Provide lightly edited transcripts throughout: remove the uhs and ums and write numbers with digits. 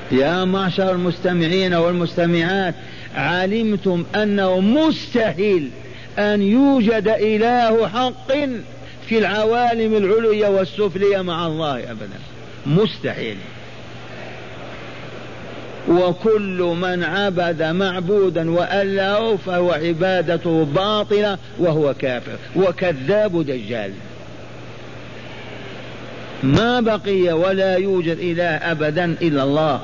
يا معشر المستمعين والمستمعات، علمتم أنه مستحيل أن يوجد إله حق في العوالم العليا والسفلية مع الله أبدا، مستحيل. وكل من عبد معبودا وأله فهو عبادته باطلة وهو كافر وكذاب دجال. ما بقي ولا يوجد إله أبدا إلا الله.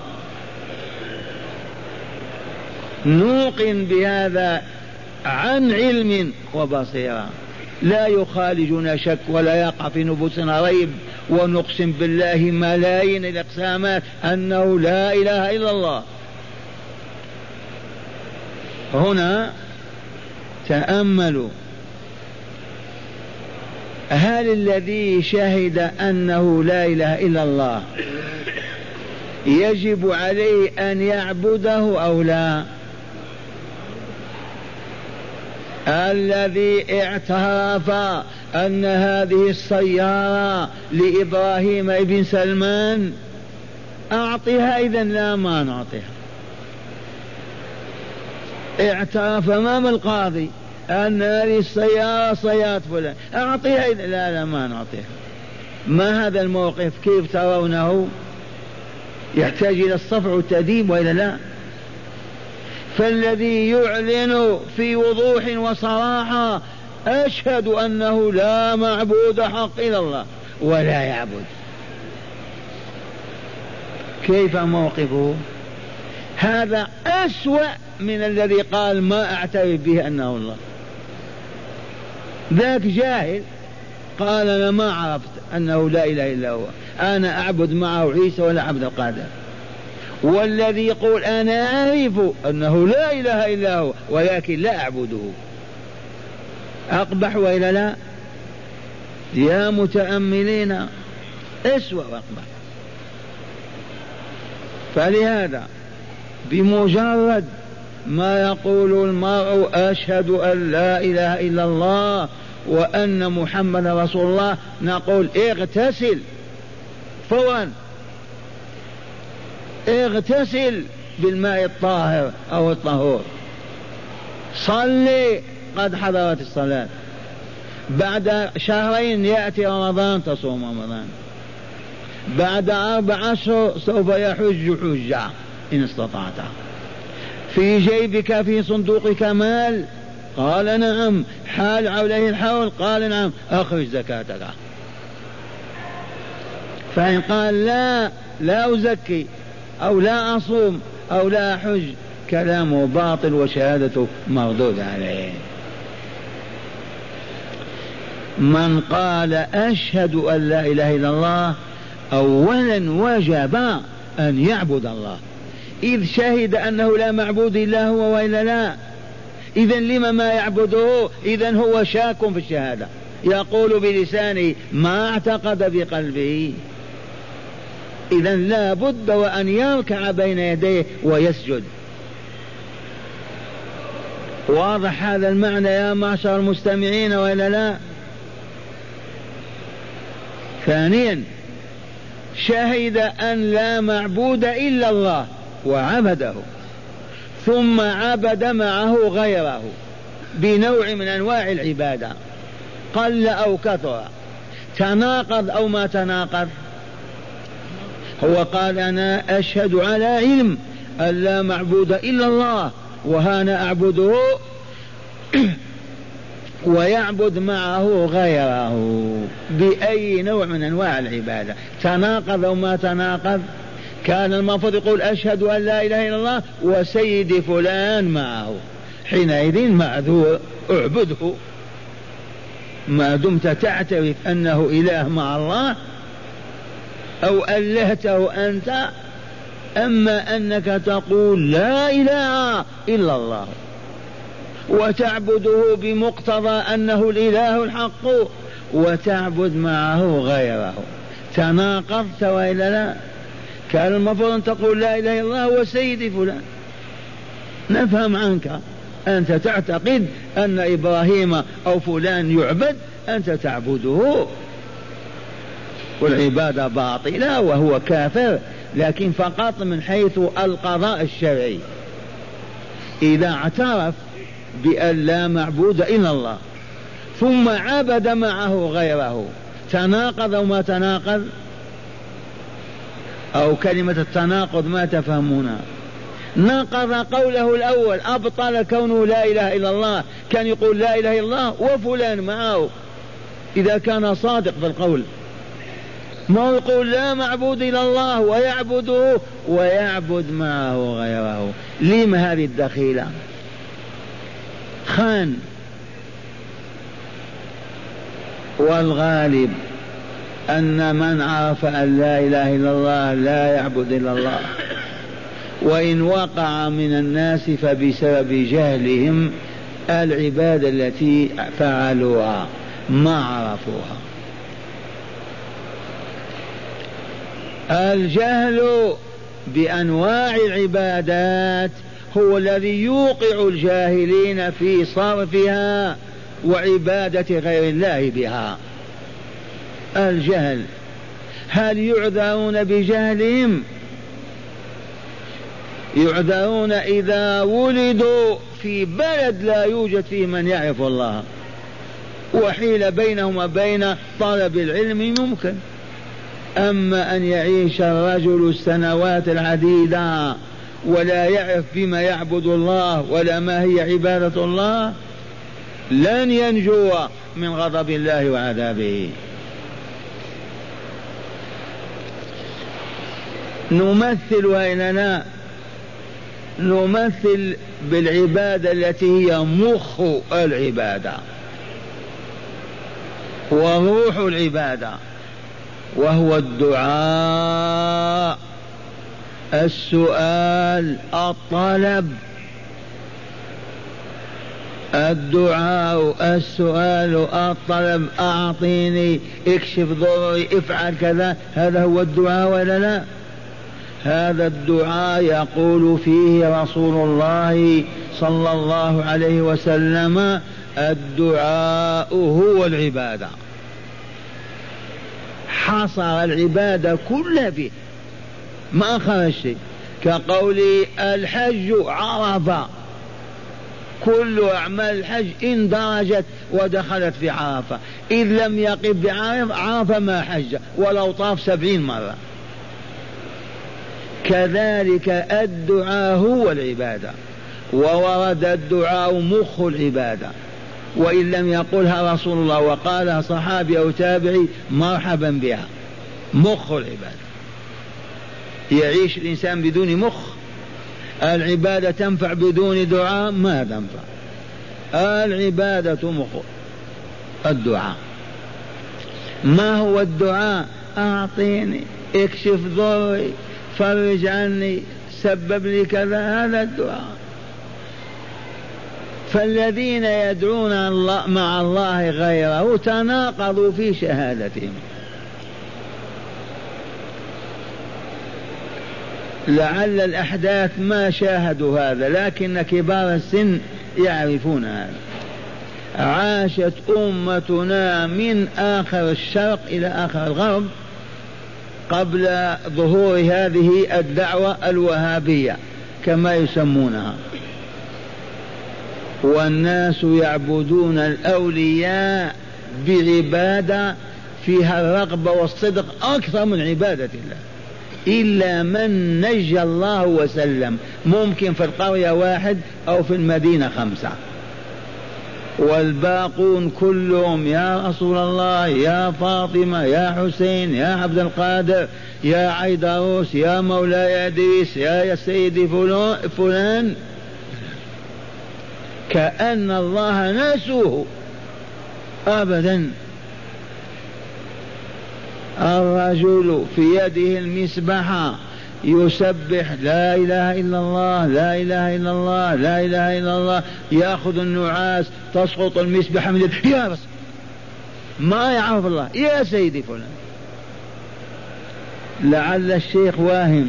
نوقن بهذا عن علم وبصيرة، لا يخالجنا شك ولا يقع في نفوسنا ريب، ونقسم بالله ملايين الإقسامات أنه لا إله إلا الله. هنا تأملوا، هل الذي شهد أنه لا إله إلا الله يجب عليه أن يعبده أو لا؟ الذي اعترف أن هذه السيارة لإبراهيم ابن سلمان أعطيها، إذن لا ما نعطيها. اعترف أمام القاضي أن هذه السيارة سيارة فلان، أعطيها، إذن لا ما نعطيها. ما هذا الموقف؟ كيف ترونه؟ يحتاج إلى الصفع والتأديب وإلى لا؟ فالذي يعلن في وضوح وصراحة أشهد أنه لا معبود حق إلا الله ولا يعبد، كيف موقفه؟ هذا أسوأ من الذي قال ما أعترف به أنه الله. ذاك جاهل قال أنا ما عرفت أنه لا إله إلا هو، أنا أعبد معه عيسى ولا عبد القادر. والذي يقول أنا أعرف أنه لا إله إلا هو ولكن لا أعبده، أقبح وإلا لا؟ يا متأملين، أسوأ وأقبح. فلهذا بمجرد ما يقول المرء أشهد أن لا إله إلا الله وأن محمد رسول الله، نقول اغتسل فورا، اغتسل بالماء الطاهر أو الطهور، صلي، قد حضرت الصلاة. بعد شهرين يأتي رمضان تصوم رمضان، بعد 4 أشهر سوف يحج حجة إن استطعت. في جيبك في صندوقك مال؟ قال نعم. حال عليه الحول؟ قال نعم. أخرج زكاتك. فإن قال لا أزكي أو لا أصوم أو لا أحج، كلامه باطل وشهادته مردود عليه. من قال أشهد أن لا إله إلا الله أولا وجب أن يعبد الله، إذ شهد أنه لا معبود إلا هو وإلا لا. إذن لما ما يعبده؟ إذن هو شاك في الشهادة، يقول بلسانه ما اعتقد بقلبه. إذن لا بد وأن يركع بين يديه ويسجد. واضح هذا المعنى يا معشر المستمعين وإلا لا؟ ثانيا، شهد أن لا معبود إلا الله وعبده، ثم عبد معه غيره بنوع من أنواع العبادة قل أو كثر، تناقض أو ما تناقض؟ هو قال أنا أشهد على علم أن لا معبود إلا الله وهنا أعبده، ويعبد معه غيره بأي نوع من أنواع العبادة. تناقض أو ما تناقض؟ كان المفروض يقول أشهد أن لا إله إلا الله وسيد فلان معه، حينئذ معذور اعبده ما دمت تعترف أنه إله مع الله أو ألهته أنت. أما أنك تقول لا إله إلا الله وتعبده بمقتضى أنه الإله الحق وتعبد معه غيره، تناقضت وإلا لا؟ كان المفروض أن تقول لا إله إلا الله وسيدي فلان. نفهم عنك، أنت تعتقد أن إبراهيم أو فلان يعبد، أنت تعبده والعبادة باطلة وهو كافر لكن فقط من حيث القضاء الشرعي. إذا اعترف بأن لا معبود إلا الله ثم عبد معه غيره تناقض أو ما تناقض؟ أو كلمة التناقض ما تفهمونها؟ نقض قوله الأول، أبطل كونه لا إله إلا الله، كان يقول لا إله إلا الله وفلان معه إذا كان صادق في القول، ما هو يقول لا معبود إلا الله ويعبده ويعبد معه غيره. لم هذه الدخيلة؟ خان. والغالب أن من عرف أن لا إله إلا الله لا يعبد إلا الله، وإن وقع من الناس فبسبب جهلهم العبادة التي فعلوها ما عرفوها. الجهل بأنواع العبادات هو الذي يوقع الجاهلين في صرفها وعبادة غير الله بها. الجهل. هل يعذرون بجهلهم؟ يعذرون إذا ولدوا في بلد لا يوجد فيه من يعرف الله، وحيل بينهم وبين طلب العلم ممكن. أما أن يعيش الرجل السنوات العديدة ولا يعرف بما يعبد الله ولا ما هي عبادة الله، لن ينجو من غضب الله وعذابه. نمثلها إننا نمثل بالعبادة التي هي مخ العبادة وروح العبادة، وهو الدعاء، السؤال، الطلب. الدعاء، السؤال، الطلب، أعطيني، اكشف ضري، افعل كذا، هذا هو الدعاء ولا لا؟ هذا الدعاء يقول فيه رسول الله صلى الله عليه وسلم: الدعاء هو العبادة. حصر العبادة كلها به، ما خرج شيء. كقول الحج عرفة، كل أعمال الحج اندرجت ودخلت في عرفة، إذ لم يقف بعرفة ما حج ولو طاف 70 مرة. كذلك الدعاء هو العبادة، وورد الدعاء مخ العبادة، وإن لم يقلها رسول الله وقالها صحابي أو تابعي مرحبا بها. مخ العبادة. يعيش الإنسان بدون مخ؟ العبادة تنفع بدون دعاء؟ ما تنفع. العبادة مخ الدعاء. ما هو الدعاء؟ أعطيني، اكشف ضري، فرج عني، سبب لي كذا، هذا الدعاء. فالذين يدعون الله مع الله غيره تناقضوا في شهادتهم. لعل الأحداث ما شاهدوا هذا، لكن كبار السن يعرفون هذا. عاشت أمتنا من آخر الشرق إلى آخر الغرب قبل ظهور هذه الدعوة الوهابية كما يسمونها، والناس يعبدون الأولياء بعبادة فيها الرغبة والصدق أكثر من عبادة الله، إلا من نجى الله وسلم. ممكن في القرية 1 أو في المدينة 5، والباقون كلهم يا رسول الله، يا فاطمة، يا حسين، يا عبد القادر، يا عيدروس، يا مولاي إدريس، يا سيدي فلان، كأن الله نسوه أبدا. الرجل في يده المسبحة يسبح لا إله إلا الله، لا إله إلا الله، لا إله إلا الله، يأخذ النعاس تسقط المسبحة من يده، يا بس ما يعرف الله، يا سيدي فلان. لعل الشيخ واهم.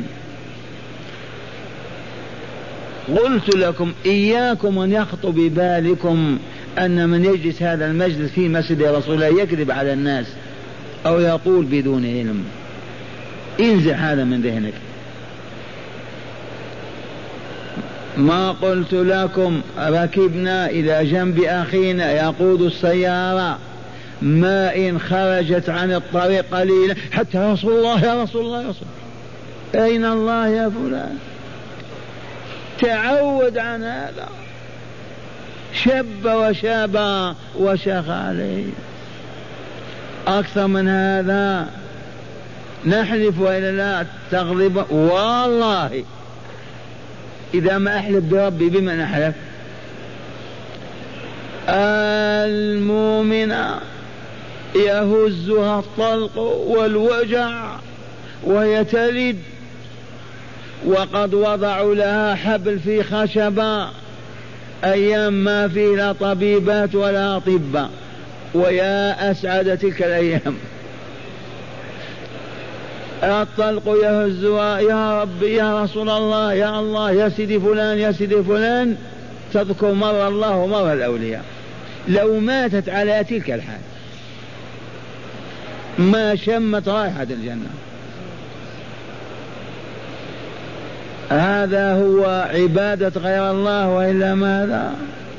قلت لكم إياكم أن يخطر ببالكم أن من يجلس هذا المجلس في مسجد رسول الله يكذب على الناس أو يقول بدون علم. انزع هذا من ذهنك. ما قلت لكم ركبنا إلى جنب أخينا يقود السيارة، ما إن خرجت عن الطريق قليلا حتى يا رسول الله يا رسول الله يا رسول الله. أين الله يا فلان؟ تعود عن هذا، شب وشاب وشاخ عليه. أكثر من هذا نحلف وإلا لا تغضب؟ والله إذا ما أحلف بربي بما نحلف؟ المؤمن يهزها الطلق والوجع وهي تلد، وقد وضعوا لها حبل في خشبة أيام ما فيه لا طبيبات ولا أطباء، ويا أسعد تلك الأيام. الطلق يهزها، يا ربي يا رسول الله يا الله يا سيدي فلان يا سيدي فلان، تذكر مرة الله ومرة الأولياء. لو ماتت على تلك الحال ما شمت رائحة الجنة. هذا هو عبادة غير الله وإلا ماذا؟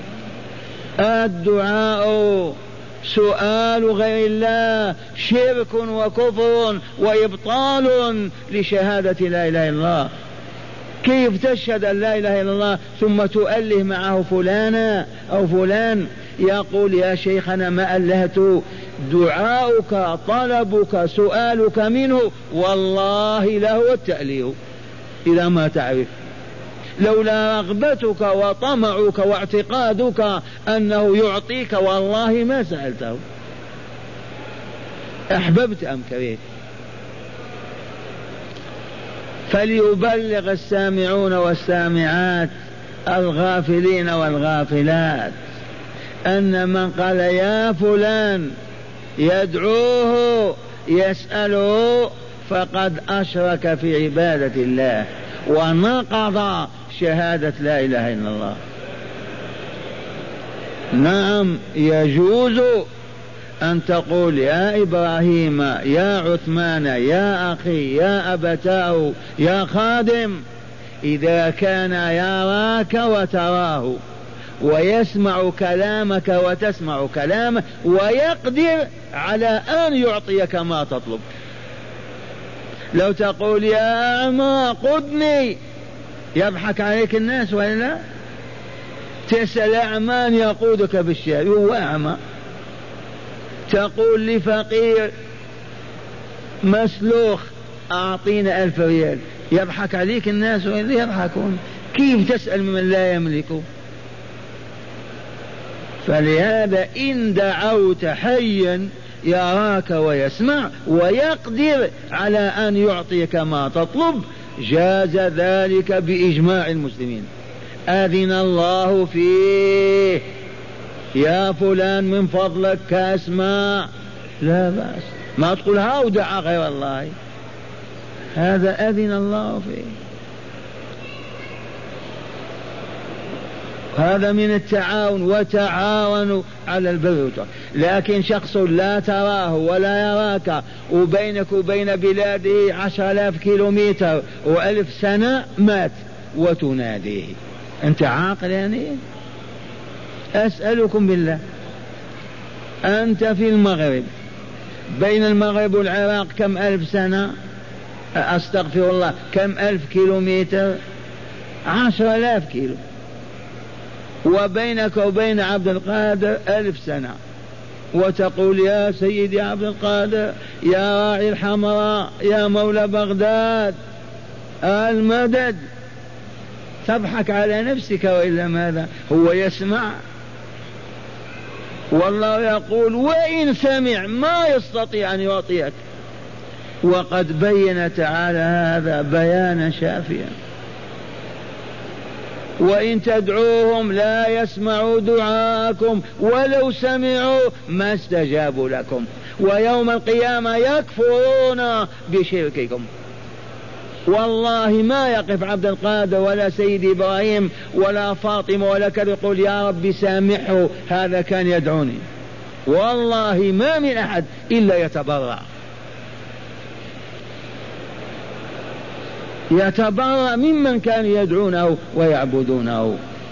الدعاء سؤال غير الله شرك وكفر وإبطال لشهادة لا إله إلا الله. كيف تشهد أن لا إله إلا الله ثم تؤله معه فلانا أو فلان؟ يقول يا شيخنا ما ألهت، دعاؤك طلبك سؤالك منه والله له التأليه إذا ما تعرف. لولا رغبتك وطمعك واعتقادك أنه يعطيك والله ما سألته، أحببت أم كرهت. فليبلغ السامعون والسامعات الغافلين والغافلات أن من قال يا فلان يدعوه يسأله فقد أشرك في عبادة الله ونقض شهادة لا إله إلا الله. نعم يجوز أن تقول يا إبراهيم يا عثمان يا أخي يا أبتاه يا خادم، إذا كان يراك وتراه ويسمع كلامك وتسمع كلامه ويقدر على أن يعطيك ما تطلب. لو تقول يا أعمى قدني يضحك عليك الناس ولا تسأل أعمان يقودك بالشارع هو أعمى. تقول لفقير مسلوخ أعطينا 1000 ريال يضحك عليك الناس ولا يضحكون. كيف تسأل ممن لا يملكه؟ فلهذا إن دعوت حيا يراك ويسمع ويقدر على أن يعطيك ما تطلب جاز ذلك بإجماع المسلمين. أذن الله فيه يا فلان من فضلك كاسماء لا بأس، ما تقول هاو دعا غير الله، هذا أذن الله فيه. هذا من التعاون، وتعاونوا على البر والتقوى. لكن شخص لا تراه ولا يراك وبينك وبين بلاده 10,000 كيلومتر و1000 سنة مات وتناديه، أنت عاقل يعني؟ أسألكم بالله، أنت في المغرب، بين المغرب والعراق كم 1000 سنة؟ أستغفر الله، كم 1000 كيلومتر؟ 10,000 كيلو. وبينك وبين عبد القادر 1000 سنة، وتقول يا سيدي عبد القادر يا راعي الحمراء يا مولى بغداد المدد. تضحك على نفسك وإلا ماذا؟ هو يسمع، والله يقول وإن سمع ما يستطيع أن يعطيك، وقد بين تعالى هذا بيانا شافيا. وإن تدعوهم لا يسمعوا دعاءكم ولو سمعوا ما استجابوا لكم، ويوم القيامة يكفرون بشرككم. والله ما يقف عبد القادر ولا سيد إبراهيم ولا فاطمة ولا كذا يقول يا رب سامحه هذا كان يدعوني، والله ما من أحد إلا يتبرع. يتبرأ ممن كانوا يدعونه ويعبدونه.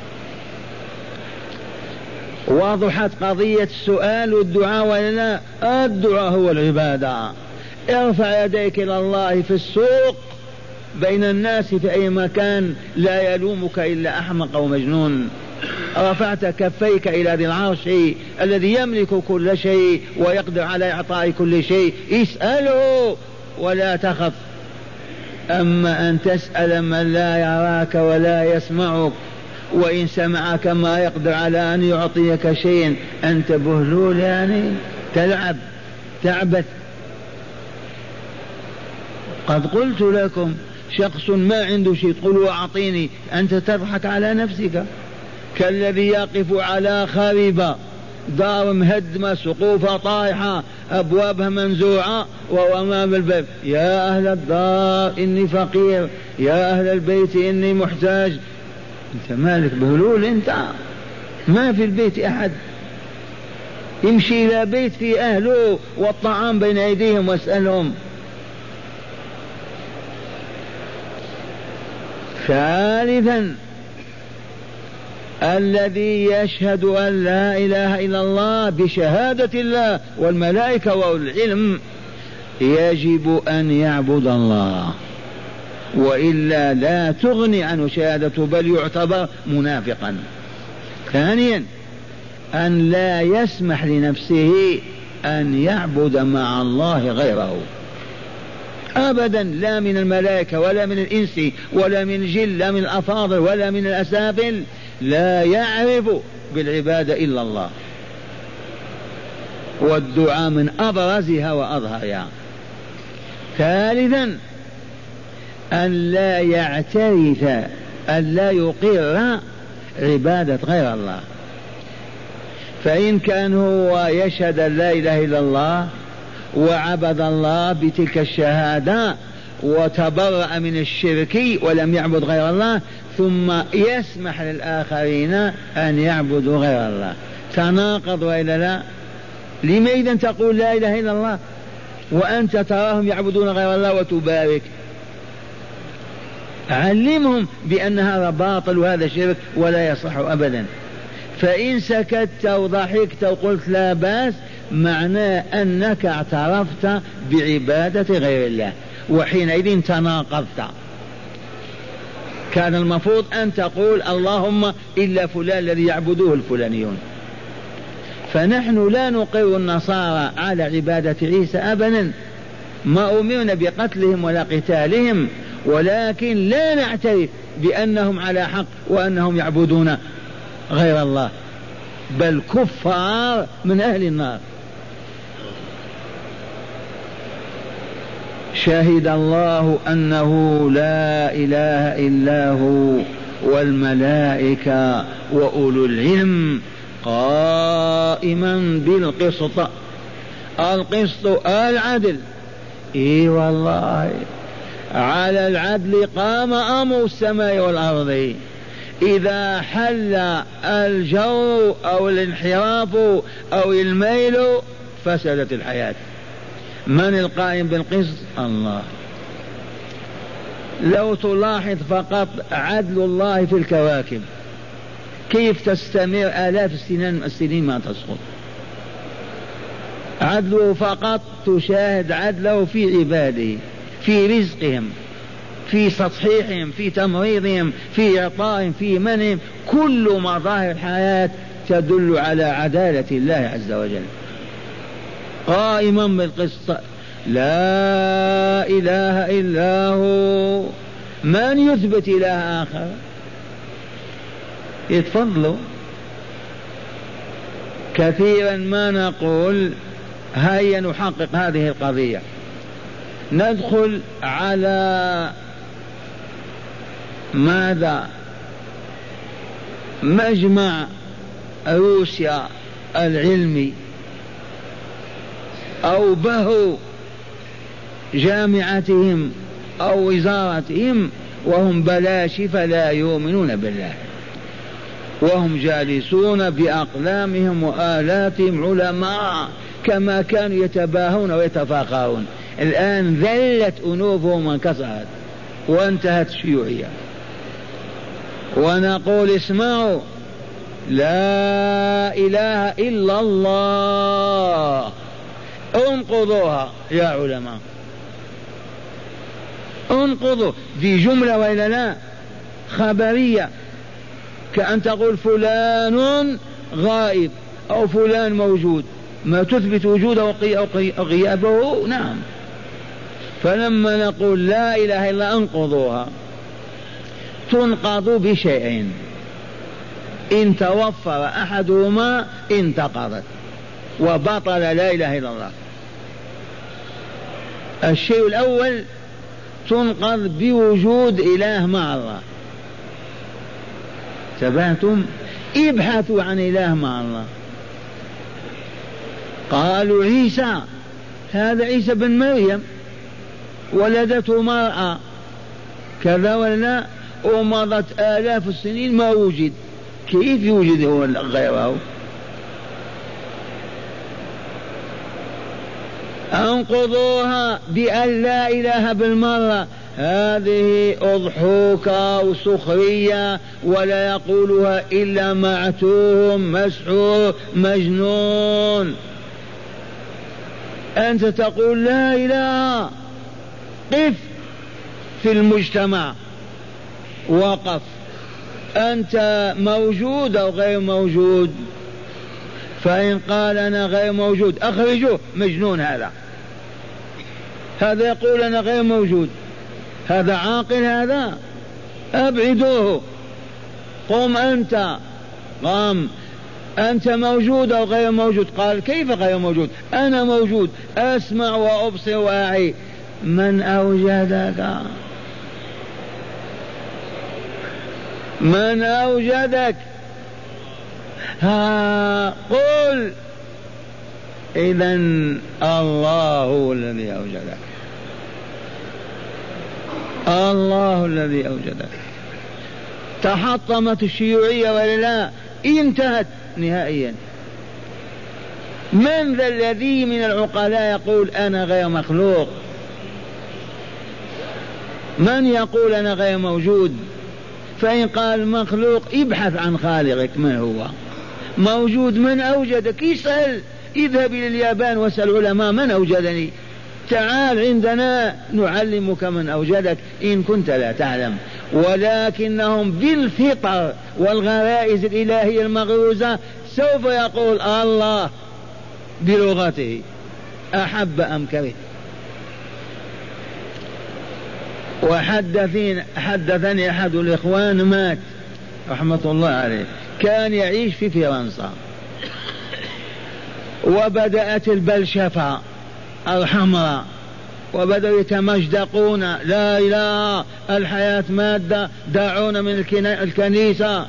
وضحت قضية السؤال والدعاء ولا لا؟ الدعاء هو العبادة. ارفع يديك إلى الله في السوق بين الناس في أي مكان، لا يلومك إلا أحمق أو مجنون. رفعت كفيك إلى ذي العرش الذي يملك كل شيء ويقدر على إعطاء كل شيء، اسأله ولا تخف. أما أن تسأل من لا يراك ولا يسمعك، وإن سمعك ما يقدر على أن يعطيك شيء، أنت بهلول يعني تلعب تعبث. قد قلت لكم شخص ما عنده شيء تقول أعطيني، أنت تضحك على نفسك. كالذي يقف على خريبة، دار مهدمة، سقوفها طايحة، أبوابها منزوعة، وهو أمام الباب: يا أهل الدار إني فقير، يا أهل البيت إني محتاج. أنت مالك بهلول؟ أنت ما في البيت أحد، يمشي إلى بيت في أهله والطعام بين أيديهم واسألهم. ثالثا الذي يشهد أن لا إله إلا الله بشهادة الله والملائكة والعلم يجب أن يعبد الله، وإلا لا تغني عنه شهادته بل يعتبر منافقا. ثانيا أن لا يسمح لنفسه أن يعبد مع الله غيره أبدا، لا من الملائكة ولا من الإنس ولا من الجن، لا من الأفاضل ولا من الأسافل، لا يعرف بالعبادة إلا الله، والدعاء من أبرزها وأظهرها. ثالثا أن لا يعترف، أن لا يقر عبادة غير الله. فإن كان هو يشهد أن لا إله إلا الله وعبد الله بتلك الشهادة وتبرأ من الشرك ولم يعبد غير الله، ثم يسمح للآخرين أن يعبدوا غير الله، تناقض وإلا لا؟ لما إذن تقول لا إله إلا الله وأنت تراهم يعبدون غير الله وتبارك؟ علمهم بأن هذا باطل وهذا شرك ولا يصح أبدا. فإن سكت وضحكت وقلت لا بأس، معناه أنك اعترفت بعبادة غير الله، وحينئذ تناقضت. كان المفروض أن تقول اللهم إلا فلان الذي يعبدوه الفلانيون. فنحن لا نقر النصارى على عبادة عيسى أبدا، ما أمرنا بقتلهم ولا قتالهم، ولكن لا نعترف بأنهم على حق وأنهم يعبدون غير الله، بل كفار من أهل النار. شهد الله أنه لا إله إلا هو والملائكة وأولو العلم قائما بالقسط. القسط العدل، إي والله على العدل قام أمر السماء والأرض. إذا حل الجور أو الانحراف أو الميل فسدت الحياة. من القائم بالقسط؟ الله. لو تلاحظ فقط عدل الله في الكواكب كيف تستمر آلاف السنين ما تسقط. عدله فقط، تشاهد عدله في عباده، في رزقهم، في تصحيحهم، في تمريضهم، في إعطائهم، في منهم. كل مظاهر الحياة تدل على عدالة الله عز وجل. قائما بالقسط، لا إله إلا هو. من يثبت إله آخر؟ يتفضلوا. كثيرا ما نقول هيا نحقق هذه القضية، ندخل على ماذا؟ مجمع روسيا العلمي أو بهو جامعتهم أو وزارتهم وهم بلاشفة لا يؤمنون بالله، وهم جالسون بأقلامهم وآلاتهم علماء كما كانوا يتباهون ويتفاخرون. الآن ذلت أنوفهم وانكسرت. وانتهت الشيوعية. ونقول اسمعوا، لا إله إلا الله انقضوها يا علماء، انقضوا. دي جملة وإلا لا؟ خبرية، كأن تقول فلان غائب أو فلان موجود، ما تثبت وجوده أو غيابه. نعم. فلما نقول لا إله إلا انقضوها، تنقض بشيئين، إن توفر أحدهما انتقضت وبطل لا إله إلا الله. الشيء الأول تنقض بوجود إله مع الله. تبعتم؟ ابحثوا عن إله مع الله. قالوا عيسى، هذا عيسى بن مريم ولدته مرأة كذا ولا، ومضت آلاف السنين ما وجد، كيف يوجد هو غيره؟ انقضوها بأن لا إله بالمرة. هذه أضحوكة وسخرية، ولا يقولها إلا معتوم مسحور مجنون. أنت تقول لا إله، قف في المجتمع، وقف، أنت موجود أو غير موجود؟ فإن قال أنا غير موجود أخرجوه، مجنون هذا. هذا يقول أنا غير موجود، هذا عاقل؟ هذا أبعدوه. قم أنت، قام، أنت موجود أو غير موجود؟ قال كيف غير موجود؟ أنا موجود، أسمع وأبصر وأعي. من أوجدك؟ من أوجدك؟ ها قل إذن الله هو الذي أوجدك، الله الذي أوجدك. تحطمت الشيوعية ولا لا؟ انتهت نهائيا. من ذا الذي من العقلاء يقول أنا غير مخلوق؟ من يقول أنا غير موجود؟ فإن قال مخلوق ابحث عن خالقك، من هو؟ موجود، من أوجدك؟ يسأل، اذهب إلى اليابان واسأل علماء من أوجدني، تعال عندنا نعلمك من أوجدك إن كنت لا تعلم. ولكنهم بالفطر والغرائز الإلهية المغروزة سوف يقول الله بلغته، أحب أم كره. حدثني أحد الإخوان مات رحمة الله عليه، كان يعيش في فرنسا، وبدأت البلشفة الحمراء وبدأوا يتمجدقون، لا إله، الحياة مادة، دعونا من الكنيسة.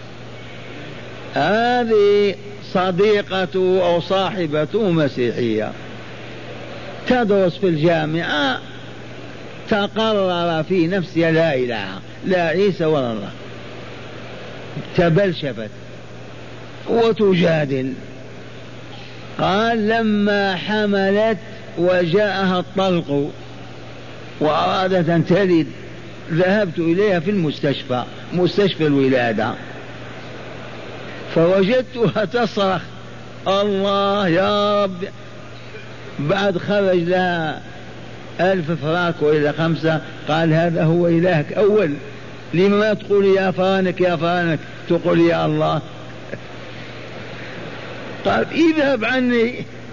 هذه صديقته أو صاحبته مسيحية تدرس في الجامعة، تقرر في نفسها لا إله، لا عيسى ولا الله، تبلشفت وتجادل. قال لما حملت وجاءها الطلق وأرادت أن تلد، ذهبت إليها في المستشفى، مستشفى الولادة، فوجدتها تصرخ الله يا رب. بعد خرج لها 1000 فراك وإلى 5. قال هذا هو إلهك أول، لما ما تقول يا فانك يا فانك، تقول يا الله؟ قال اذهب عني.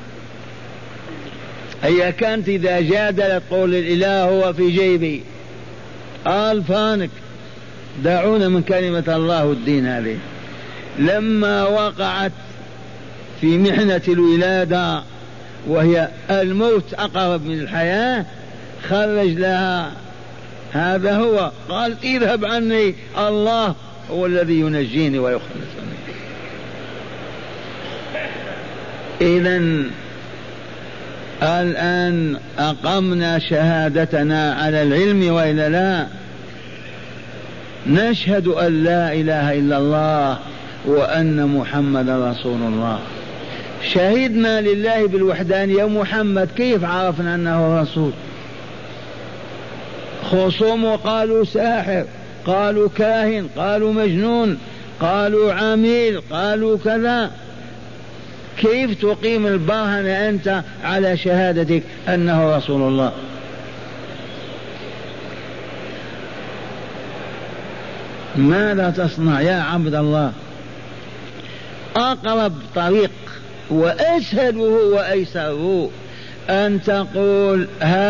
هي كانت إذا جادلت تقول الإله هو في جيبي، قال فانك، دعونا من كلمة الله والدين هذه. لما وقعت في محنة الولادة وهي الموت أقرب من الحياة، خرج لها هذا هو، قالت اذهب عني، الله هو الذي ينجيني ويخلصني. إذن الآن أقمنا شهادتنا على العلم وإلا لا؟ نشهد أن لا إله إلا الله وأن محمد رسول الله. شهدنا لله بالوحدانية. محمد كيف عرفنا أنه رسول؟ خصومه قالوا ساحر، قالوا كاهن، قالوا مجنون، قالوا عميل، قالوا كذا. كيف تقيم البرهن أنت على شهادتك أنه رسول الله؟ ماذا تصنع يا عبد الله؟ أقرب طريق وأسهله وأيسره أن تقول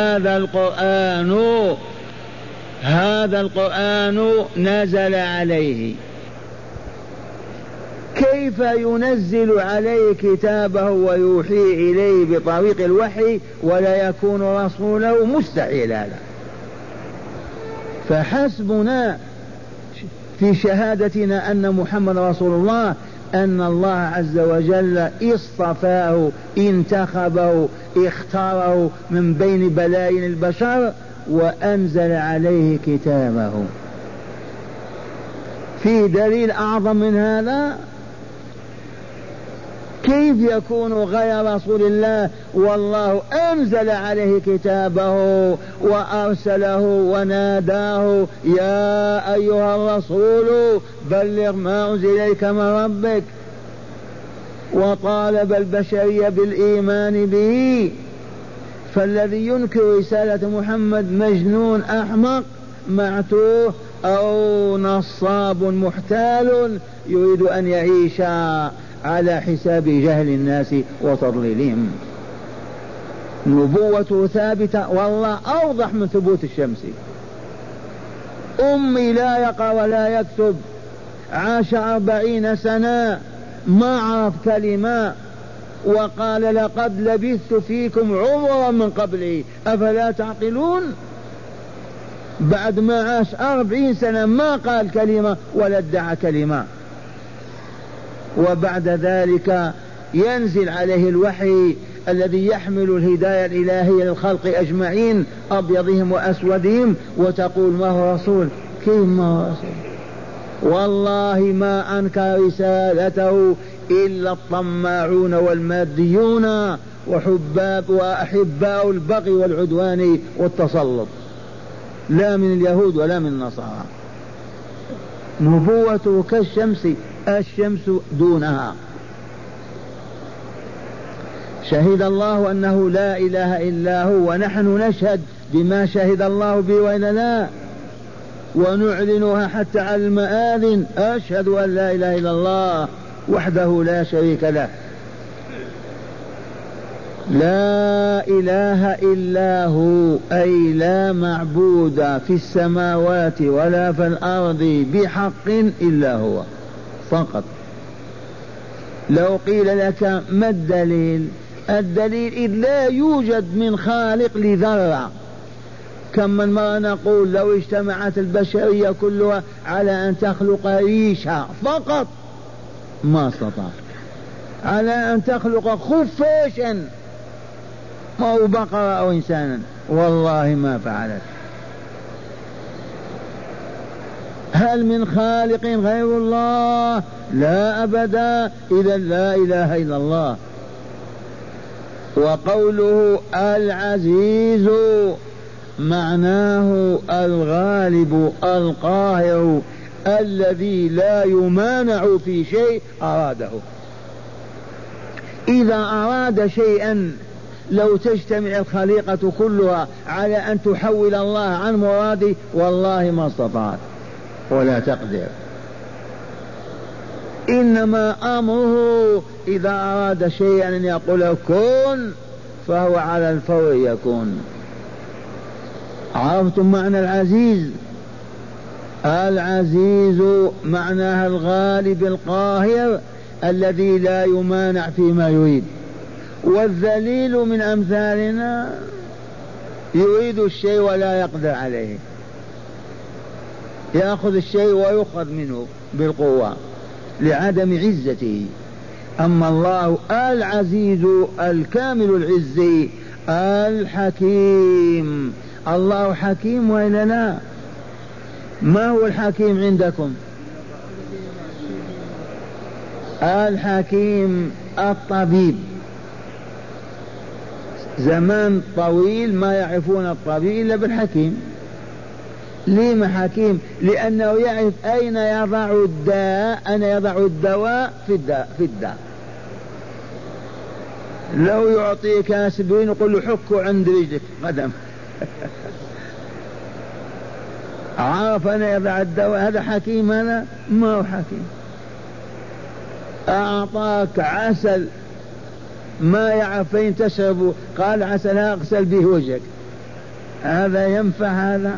هذا القرآن نزل عليه. كيف ينزل عليه كتابه ويوحي إليه بطريق الوحي ولا يكون رسوله؟ مستحيل هذا. فحسبنا في شهادتنا أن محمد رسول الله أن الله عز وجل اصطفاه، انتخبه، اختاره من بين بلايين البشر وأنزل عليه كتابه. في دليل أعظم من هذا؟ كيف يكون غير رسول الله والله أنزل عليه كتابه وأرسله وناداه يا أيها الرسول بلغ ما أنزل إليك من ربك، وطالب البشرية بالإيمان به. فالذي ينكر رسالة محمد مجنون أحمق معتوه أو نصاب محتال يريد أن يعيش على حساب جهل الناس وتضليلهم. نبوته ثابتة والله أوضح من ثبوت الشمس. أمي لا يقرأ ولا يكتب، عاش 40 سنة ما عرف كلمة، وقال لقد لبثت فيكم عمرا من قبلي أفلا تعقلون. بعد ما عاش 40 سنة ما قال كلمة ولا ادعى كلمة، وبعد ذلك ينزل عليه الوحي الذي يحمل الهداية الإلهية للخلق أجمعين أبيضهم وأسودهم، وتقول ما هو رسول؟ كيف ما هو رسول؟ والله ما أنكر رسالته إلا الطماعون والماديون وأحباء البغي والعدوان والتسلط، لا من اليهود ولا من النصارى. نبوته كالشمس، الشمس دونها. شهد الله أنه لا إله إلا هو، ونحن نشهد بما شهد الله به وإلا لا، ونعلنها حتى على المآذن: أشهد أن لا إله إلا الله وحده لا شريك له، لا إله إلا هو، أي لا معبود في السماوات ولا في الأرض بحق إلا هو فقط. لو قيل لك ما الدليل؟ الدليل إذ لا يوجد من خالق لذرة. كم من مرة نقول لو اجتمعت البشرية كلها على أن تخلق ريشة فقط ما استطاع، على أن تخلق خفاشا أو بقرة أو إنسانا والله ما فعلت. هل من خالق غير الله؟ لا أبدا، إذا لا إله إلا الله. وقوله العزيز معناه الغالب القاهر الذي لا يمانع في شيء أراده. إذا أراد شيئا لو تجتمع الخليقة كلها على أن تحول الله عن مراده والله ما استطاعت ولا تقدر. إنما أمره إذا أراد شيئا أن يقول كن فهو على الفور يكون. عرفتم معنى العزيز؟ العزيز معناها الغالب القاهر الذي لا يمانع فيما يريد. والذليل من أمثالنا يريد الشيء ولا يقدر عليه، يأخذ الشيء ويؤخذ منه بالقوة لعدم عزته. أما الله العزيز الكامل العز الحكيم. الله حكيم وإلا لا؟ ما هو الحكيم عندكم؟ الحكيم الطبيب. زمان طويل ما يعرفون الطبيب إلا بالحكيم، لما حكيم؟ لأنه يعرف أين يضع الداء، أين يضع الدواء في الداء. لو يعطيك أسبرين يقول له حكه عند رجلك قدم عرف أن يضع الدواء. هذا حكيم؟ هذا ما هو حكيم. أعطاك عسل ما يعرف فين تشربه، قال عسل اغسل به وجهك، هذا ينفع؟ هذا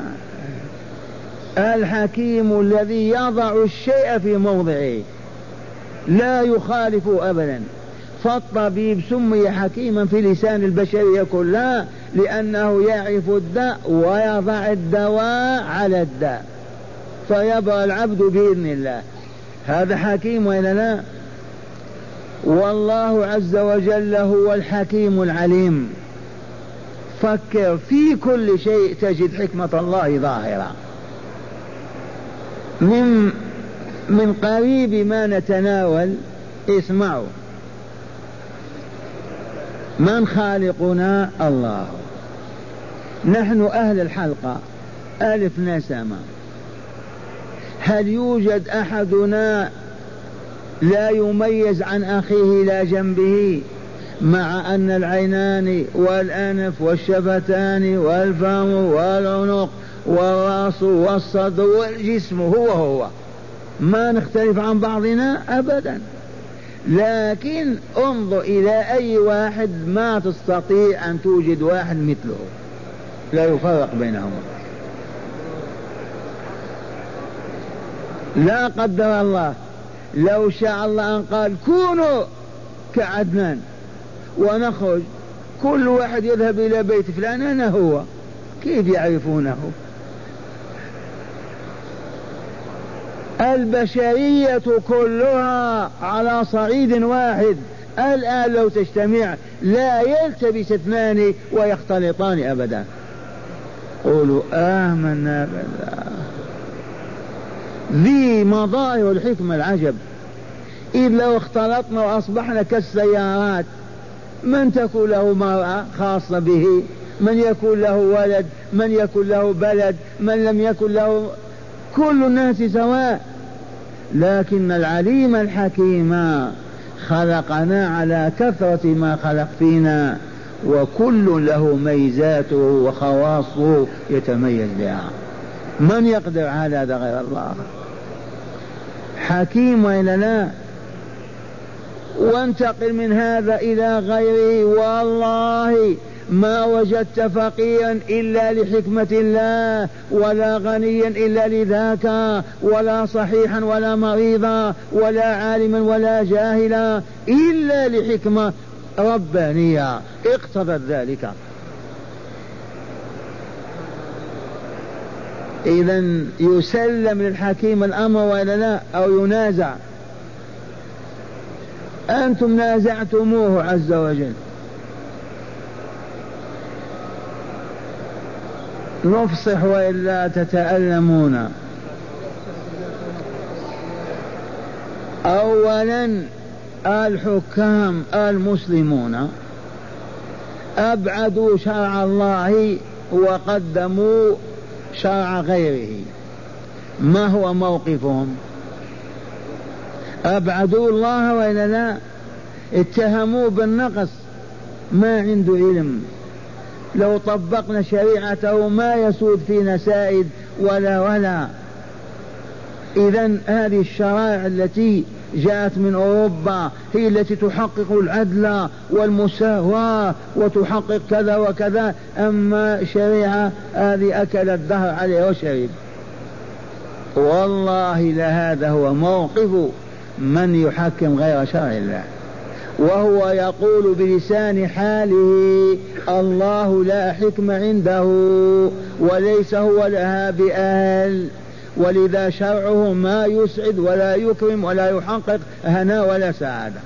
الحكيم الذي يضع الشيء في موضعه لا يخالف أبدا. فالطبيب سمي حكيما في لسان البشرية كلها لأنه يعرف الداء ويضع الدواء على الداء فيبرأ العبد بإذن الله. هذا حكيم وإلا لا؟ والله عز وجل هو الحكيم العليم. فكر في كل شيء تجد حكمة الله ظاهرة. من قريب ما نتناول، اسمعوا، من خالقنا؟ الله. نحن أهل الحلقة ألف نسمة، هل يوجد أحدنا لا يميز عن أخيه لا جنبه، مع أن العينان والأنف والشفتان والفم والعنق والرأس والصدر والجسم هو ما نختلف عن بعضنا أبدا، لكن انظر إلى أي واحد ما تستطيع أن توجد واحد مثله، لا يفرق بينهم. لا قدر الله لو شاء الله أن قال كونوا كعدنان ونخرج كل واحد يذهب إلى بيت فلان أنا هو، كيف يعرفونه؟ البشرية كلها على صعيد واحد الآن لو تجتمع لا يلتبس اثنان ويختلطان أبدا. قولوا آمنا بالله. ذي مظاهر الحكمة العجب. إذ لو اختلطنا وأصبحنا كالسيارات، من تكون له مرأة خاصة به، من يكون له ولد، من يكون له بلد، من لم يكن له، كل الناس سواء. لكن العليم الحكيم خلقنا على كثرة ما خلق فينا، وكل له ميزاته وخواصه يتميز بها. من يقدر على هذا غير الله؟ حكيم وإلا لا؟ وانتقل من هذا إلى غيره، والله ما وجدت فقيرا إلا لحكمة الله، ولا غنيا إلا لذاك، ولا صحيحا ولا مريضا، ولا عالما ولا جاهلا، إلا لحكمة ربانية اقتضت ذلك. إذن يسلم للحكيم الأمر ولا لا، أو ينازع؟ أنتم نازعتموه عز وجل. نفصح وإلا تتألمون. أولا الحكام المسلمون أبعدوا شرع الله وقدموا شرع غيره. ما هو موقفهم؟ أبعدوا الله وإلا لا؟ اتهموه بالنقص، ما عنده علم. لو طبقنا شريعته ما يسود فينا سائد ولا. إذن هذه الشرائع التي جاءت من أوروبا هي التي تحقق العدل والمساواة وتحقق كذا وكذا، أما شريعة هذه أكل الدهر عليه وشرب. والله لهذا هو موقف من يحكم غير شرع الله، وهو يقول بلسان حاله الله لا حكم عنده وليس هو لها بأهل، ولذا شرعه ما يسعد ولا يكرم ولا يحقق هنا ولا سعادة.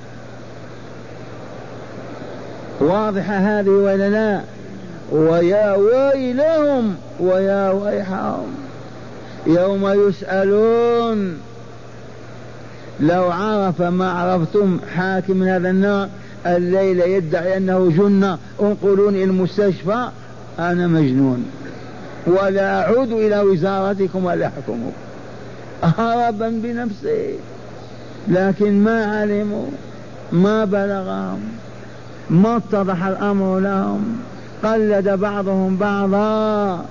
واضحة هذه ولا لا؟ ويا ويلهم ويا ويحهم يوم يسألون. لو عرف ما عرفتم حاكم من هذا النوع الليلة يدعي أنه جنة، انقلوني المستشفى أنا مجنون، ولا أعود إلى وزارتكم ولا أحكمكم، هربا بنفسه. لكن ما علموا، ما بلغهم، ما اتضح الأمر لهم، قلد بعضهم بعضا.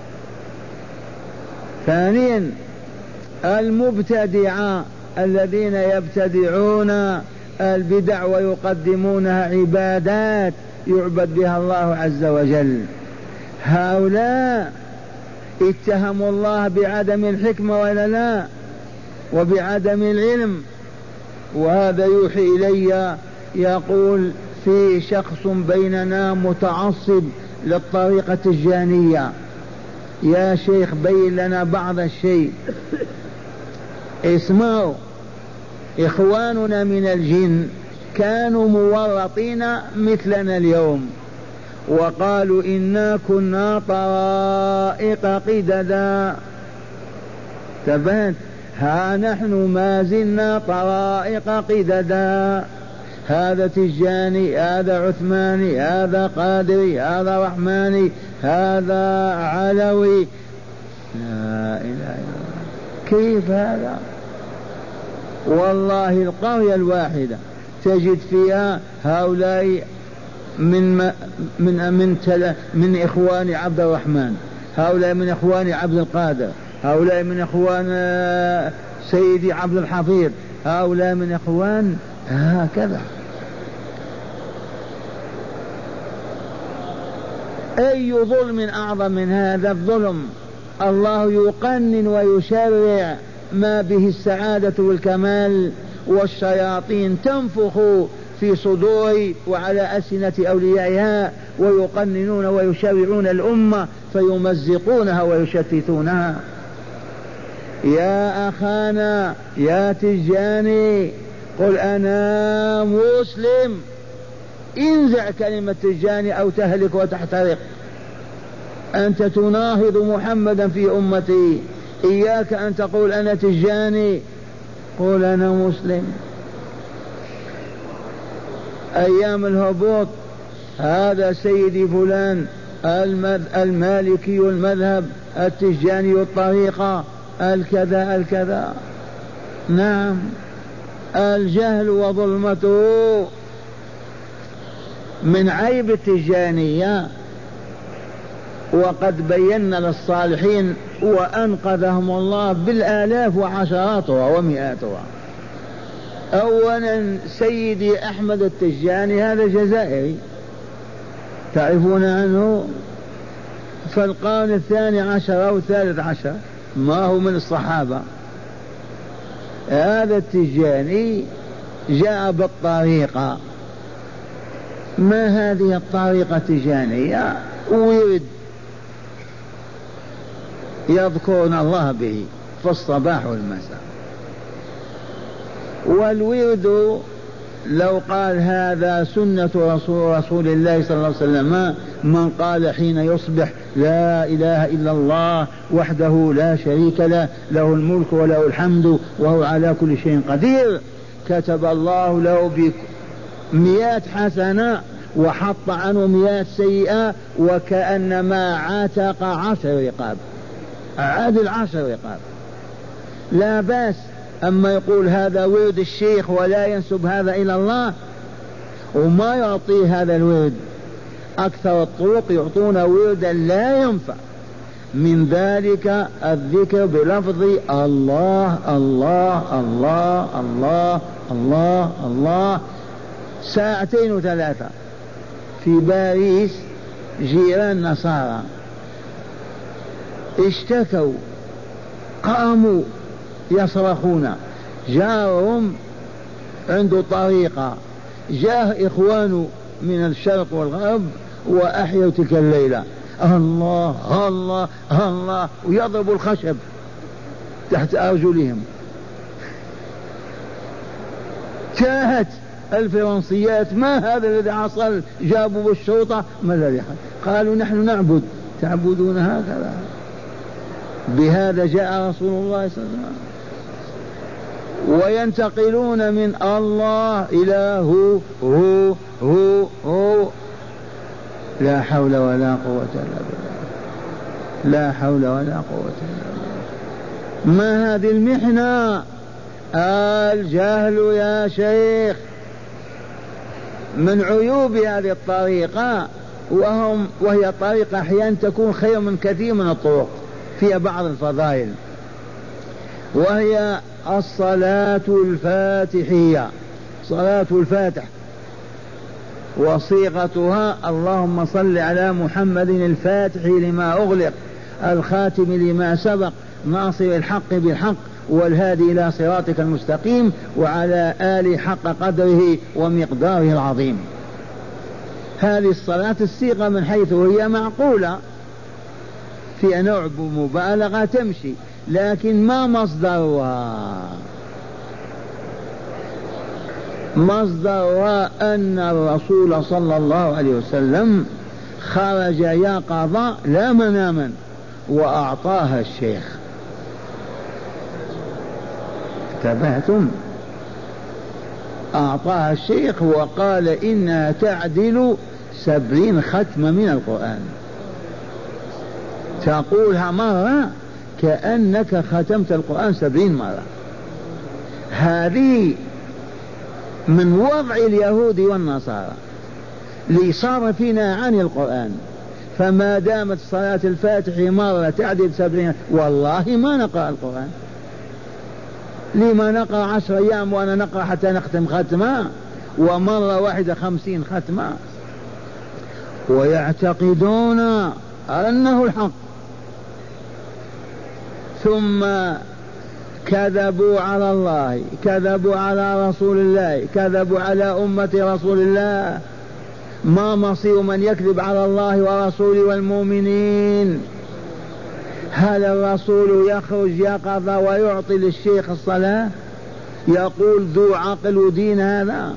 ثانيا المبتدعة الذين يبتدعون البدع ويقدمونها عبادات يعبد بها الله عز وجل، هؤلاء اتهموا الله بعدم الحكمة ولا لا، وبعدم العلم. وهذا يوحي إلي يقول في شخص بيننا متعصب للطريقة التجانية، يا شيخ بين لنا بعض الشيء. اسمعوا، إخواننا من الجن كانوا مورطين مثلنا اليوم، وقالوا إنا كنا طرائق قددا. تبات ها نحن ما زلنا طرائق قددا، هذا تجاني، هذا عثماني، هذا قادري، هذا رحماني، هذا علوي، لا إله إلا الله. كيف هذا؟ والله القرية الواحدة تجد فيها هؤلاء من إخوان عبد الرحمن، هؤلاء من إخوان عبد القادر، هؤلاء من إخوان سيدي عبد الحفيظ، هؤلاء من إخوان، هكذا. أي ظلم أعظم من هذا الظلم؟ الله يقنن ويشرع ما به السعادة والكمال، والشياطين تنفخ في صدور وعلى ألسنة أوليائها، ويقننون ويشرعون الأمة فيمزقونها ويشتتونها. يا أخانا يا تجاني قل أنا مسلم، انزع كلمة تجاني أو تهلك وتحترق. أنت تناهض محمدا في أمتي، إياك أن تقول أنا تجاني، قل أنا مسلم. أيام الهبوط هذا سيدي فلان المالكي المذهب، التجاني الطريقة، الكذا الكذا. نعم، الجهل وظلمته من عيب التجانية. وقد بينا للصالحين وأنقذهم الله بالآلاف وعشراتها ومئاتها. أولا سيدي أحمد التجاني هذا جزائري، تعرفون عنه، في القرن 12 أو 13، ما هو من الصحابة. هذا التجاني جاء بالطريقة. ما هذه الطريقة التجانية؟ ورد يذكرون الله به في الصباح والمساء. والورد لو قال هذا سنة رسول الله صلى الله عليه وسلم، من قال حين يصبح لا إله إلا الله وحده لا شريك له، له الملك وله الحمد وهو على كل شيء قدير، كتب الله له ب100 حسنة وحط عنه 100 سيئة، وكأنما عتق 10 رقاب، عادل 10 رقاب. لا بأس. أما يقول هذا ورد الشيخ ولا ينسب هذا إلى الله وما يعطيه هذا الورد، أكثر الطرق يعطون وردا لا ينفع. من ذلك الذكر بلفظ الله الله الله الله الله الله 2 و3 ساعات. في باريس جيران نصارى اشتكوا، قاموا يصرخون، جارهم عنده طريقة، جاء إخوانه من الشرق والغرب وأحيوا تلك الليلة، الله الله الله، ويضرب الخشب تحت أرجلهم. تاهت الفرنسيات، ما هذا الذي حصل؟ جابوا بالشرطة، ما الذي حصل؟ قالوا نحن نعبد. تعبدون هكذا؟ بهذا جاء رسول الله صلى الله عليه وسلم. وينتقلون من الله إلى هو لا حول ولا قوة إلا بالله. لا حول ولا قوة إلا بالله. ما هذه المحنة؟ الجهل يا شيخ من عيوب هذه الطريقة، وهي طريقة أحيانا تكون خير من كثير من الطرق، فيها بعض الفضائل، وهي الصلاة الفاتحية، صلاة الفاتح، وصيغتها اللهم صل على محمد الفاتح لما أغلق الخاتم لما سبق ناصر الحق بالحق والهادي إلى صراطك المستقيم وعلى آله حق قدره ومقداره العظيم. هذه الصلاة الصيغة من حيث هي معقولة في نوع مبالغة تمشي، لكن ما مصدرها؟ مصدرها أن الرسول صلى الله عليه وسلم خرج يقظة لا مناما وأعطاها الشيخ. انتبهتم؟ أعطاها الشيخ وقال إنها تعدل 70 ختمة من القرآن، تقولها مرة كأنك ختمت القرآن 70 مرة. هذه من وضع اليهود والنصارى لصرفنا عن القرآن. فما دامت صلاة الفاتح مرة تعدل 70، والله ما نقرأ القرآن. لما نقرأ 10 أيام وأنا نقرأ حتى نختم ختمة، ومرة واحدة 50 ختمة؟ ويعتقدون أنه الحق، ثم كذبوا على الله، كذبوا على رسول الله، كذبوا على أمة رسول الله. ما مصير من يكذب على الله ورسوله والمؤمنين؟ هل الرسول يخرج يقظة ويعطي للشيخ الصلاة؟ يقول ذو عقل ودين هذا؟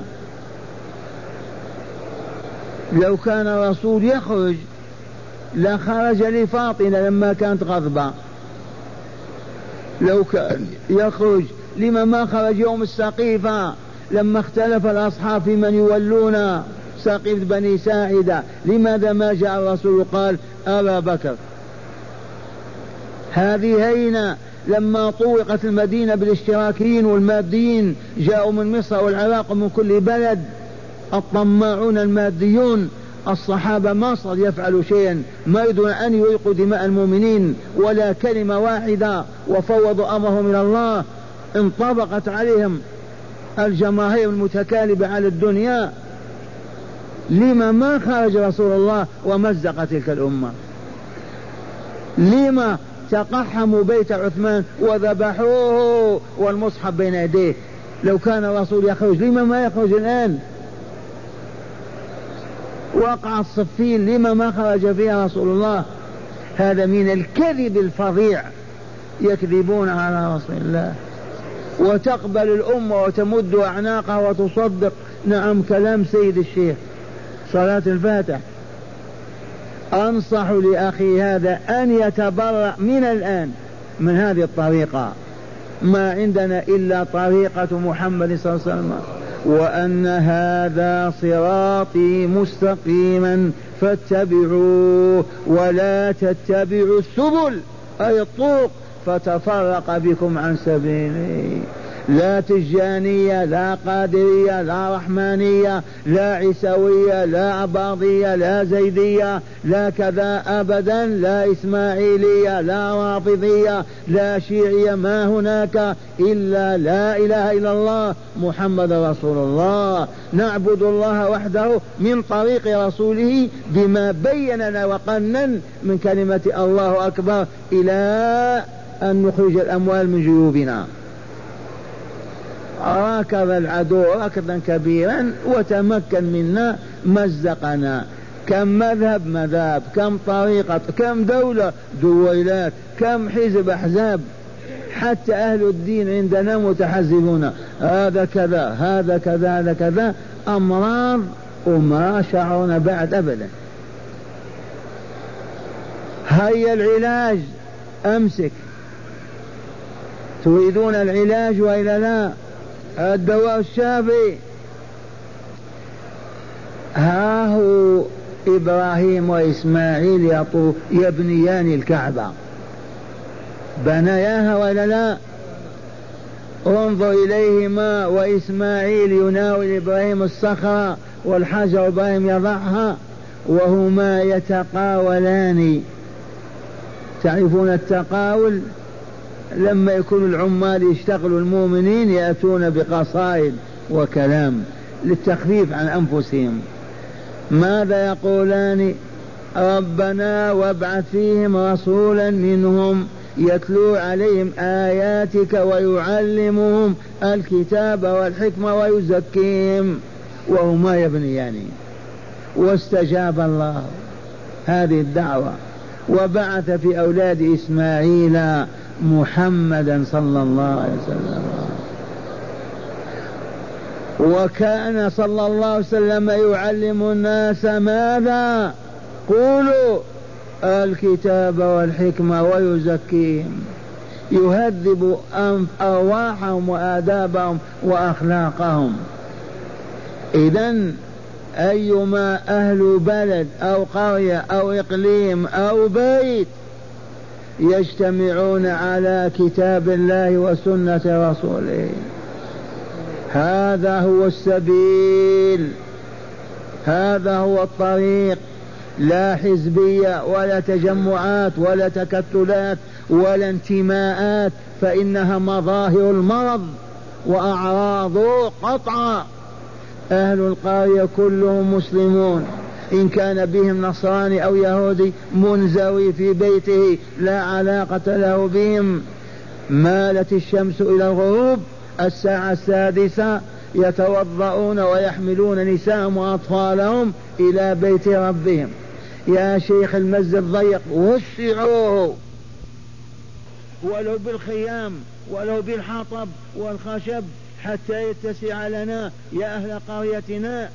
لو كان الرسول يخرج لخرج لفاطمة لما كانت غضبة. لو كان يخرج لما ما خرج يوم السقيفة لما اختلف الأصحاب في من يولون سقيفة بني ساعدة؟ لماذا ما جاء الرسول قال أبا بكر؟ هذه هينة لما طوقت المدينة بالاشتراكيين والماديين، جاءوا من مصر والعراق ومن كل بلد الطماعون الماديون، الصحابة ما صار يفعلوا شيئا، ما يريدون أن يريقوا دماء المؤمنين ولا كلمة واحدة، وفوضوا أمرهم إلى الله. انطبقت عليهم الجماهير المتكالبة على الدنيا. لما ما خرج رسول الله ومزق تلك الأمة؟ لما تقحموا بيت عثمان وذبحوه والمصحف بين يديه؟ لو كان الرسول يخرج لما ما يخرج الآن؟ وقع الصفين لما ما خرج فيها رسول الله؟ هذا من الكذب الفظيع، يكذبون على رسول الله. وتقبل الأمة وتمد أعناقها وتصدق نعم كلام سيد الشيخ صلاة الفاتح. أنصح لأخي هذا أن يتبرأ من الآن من هذه الطريقة. ما عندنا إلا طريقة محمد صلى الله عليه وسلم، وأن هذا صراطي مستقيما فاتبعوه ولا تتبعوا السبل أي الطرق فتفرق بكم عن سبيله. لا تجانية، لا قادرية، لا رحمانية، لا عيسوية، لا عباضية، لا زيدية، لا كذا أبدا، لا إسماعيلية، لا رافضية، لا شيعية. ما هناك إلا لا إله إلا الله محمد رسول الله. نعبد الله وحده من طريق رسوله بما بين لنا وقنن من كلمة الله أكبر إلى أن نخرج الأموال من جيوبنا. ركض العدو ركضا كبيرا وتمكن منا، مزقنا. كم مذهب مذاب، كم طريقة، كم دولة دويلات، كم حزب أحزاب، حتى أهل الدين عندنا متحزبون، هذا كذا هذا كذا هذا كذا، أمراض وما شعرنا بعد أبدا. هيا العلاج، أمسك. تريدون العلاج وإلا لا؟ الدواء الشافي ها هو إبراهيم وإسماعيل يبنيان الكعبة، بنياها ولا لا؟ انظر إليهما، وإسماعيل يناول إبراهيم الصخرة والحجر إبراهيم يضعها وهما يتقاولان. تعرفون التقاول؟ لما يكون العمال يشتغلوا المؤمنين يأتون بقصائد وكلام للتخفيف عن أنفسهم. ماذا يقولان؟ ربنا وابعث فيهم رسولا منهم يتلو عليهم آياتك ويعلمهم الكتاب والحكمة ويزكيهم، وهما يبنيان. واستجاب الله هذه الدعوة وبعث في أولاد إسماعيل محمدا صلى الله عليه وسلم. وكان صلى الله عليه وسلم يعلم الناس ماذا؟ قولوا الكتاب والحكمة ويزكيهم، يهذب أرواحهم وآدابهم وأخلاقهم. إذن أيما أهل بلد أو قرية أو إقليم أو بيت يجتمعون على كتاب الله وسنة رسوله، هذا هو السبيل، هذا هو الطريق. لا حزبية ولا تجمعات ولا تكتلات ولا انتماءات، فإنها مظاهر المرض وأعراض قطعا. أهل القرية كلهم مسلمون، إن كان بهم نصراني أو يهودي منزوي في بيته لا علاقة له بهم. مالت الشمس إلى الغروب، الساعة 6 يتوضؤون ويحملون نساءهم وأطفالهم إلى بيت ربهم. يا شيخ المسجد ضيق وسعوه ولو بالخيام ولو بالحطب والخشب حتى يتسع لنا يا أهل قريتنا.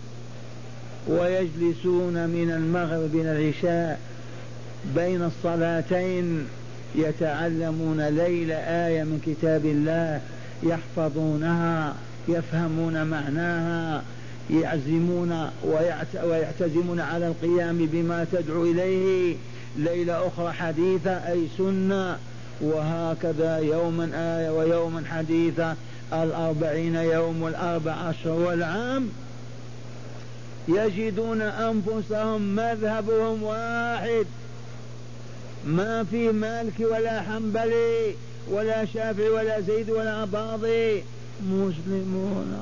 ويجلسون من المغرب إلى العشاء بين الصلاتين يتعلمون ليلة آية من كتاب الله، يحفظونها، يفهمون معناها، يعزمون ويعتزمون على القيام بما تدعو إليه. ليلة أخرى حديثة أي سنة، وهكذا يوما آية ويوما حديثة، 40 يوم و14 والعام. يجدون أنفسهم مذهبهم واحد، ما في مالك ولا حنبلي ولا شافعي ولا زيد ولا أباضي، مسلمون،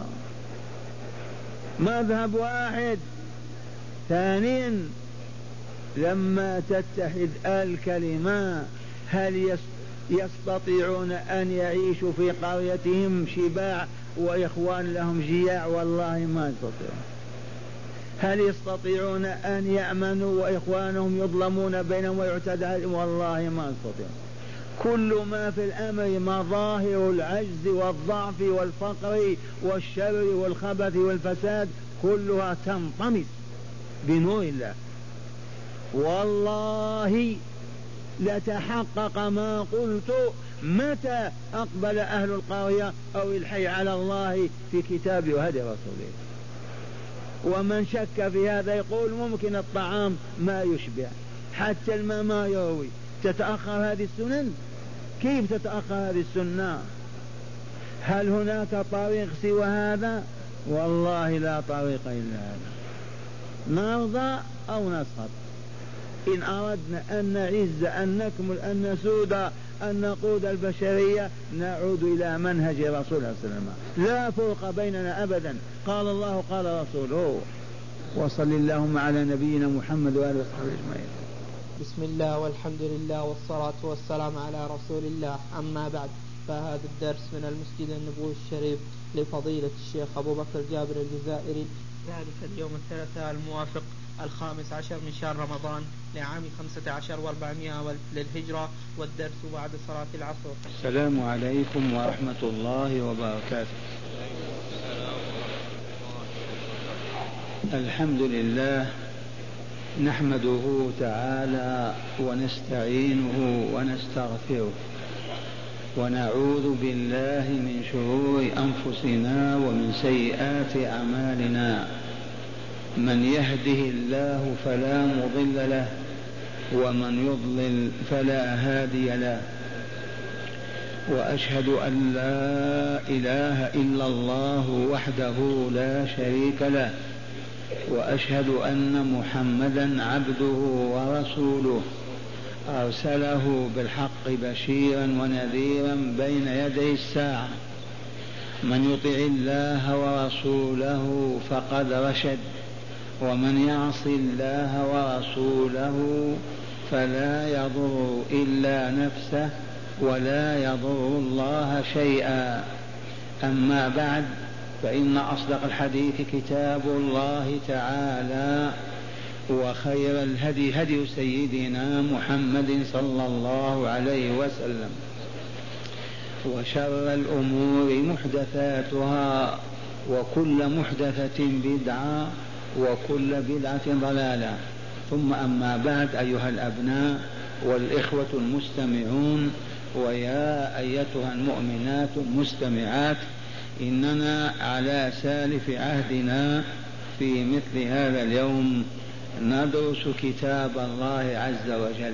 مذهب واحد. ثانيا لما تتحد الكلمة هل يستطيعون أن يعيشوا في قريتهم شباع وإخوان لهم جياع؟ والله ما يستطيعون. هل يستطيعون أن يأمنوا وإخوانهم يظلمون بينهم ويعتدى عليهم؟ والله ما يستطيعون. كل ما في الأمر مظاهر العجز والضعف والفقر والشر والخبث والفساد كلها تنطمس بنور الله. والله لتحقق ما قلت متى أقبل أهل القرية أو الحي على الله في كتابه وهدي رسوله. ومن شك في هذا يقول ممكن الطعام ما يشبع، حتى الماء ما يروي. تتأخر هذه السنن؟ كيف تتأخر هذه السنة؟ هل هناك طريق سوى هذا؟ والله لا طريق إلا هذا. نرضى أو نسخط. إن أردنا أن نعز أن نكمل أن نسود أن نقود البشرية نعود إلى منهج رسول الله صلى الله عليه وسلم، لا فرق بيننا أبدا. قال الله قال رسوله. وصل اللهم على نبينا محمد وآله وصحبه أجمعين. بسم الله والحمد لله والصلاة والسلام على رسول الله. أما بعد، فهذا الدرس من المسجد النبوي الشريف لفضيلة الشيخ أبو بكر جابر الجزائري، ذلك اليوم 3 الموافق 15 من شهر رمضان لعام 15 و400 للهجرة، والدرس بعد صلاة العصر. السلام عليكم ورحمة الله وبركاته. الحمد لله نحمده تعالى ونستعينه ونستغفره، ونعوذ بالله من شرور أنفسنا ومن سيئات أعمالنا. من يهده الله فلا مضل له ومن يضلل فلا هادي له، وأشهد أن لا إله إلا الله وحده لا شريك له، وأشهد أن محمدا عبده ورسوله أرسله بالحق بشيرا ونذيرا بين يدي الساعة. من يطع الله ورسوله فقد رشد، ومن يعص الله ورسوله فلا يضر إلا نفسه ولا يضر الله شيئا. أما بعد، فإن أصدق الحديث كتاب الله تعالى، وخير الهدي هدي سيدنا محمد صلى الله عليه وسلم، وشر الأمور محدثاتها، وكل محدثة بدعة، وكل بدعة ضلالة. ثم أما بعد، أيها الأبناء والإخوة المستمعون، ويا أيتها المؤمنات المستمعات، إننا على سالف عهدنا في مثل هذا اليوم ندرس كتاب الله عز وجل،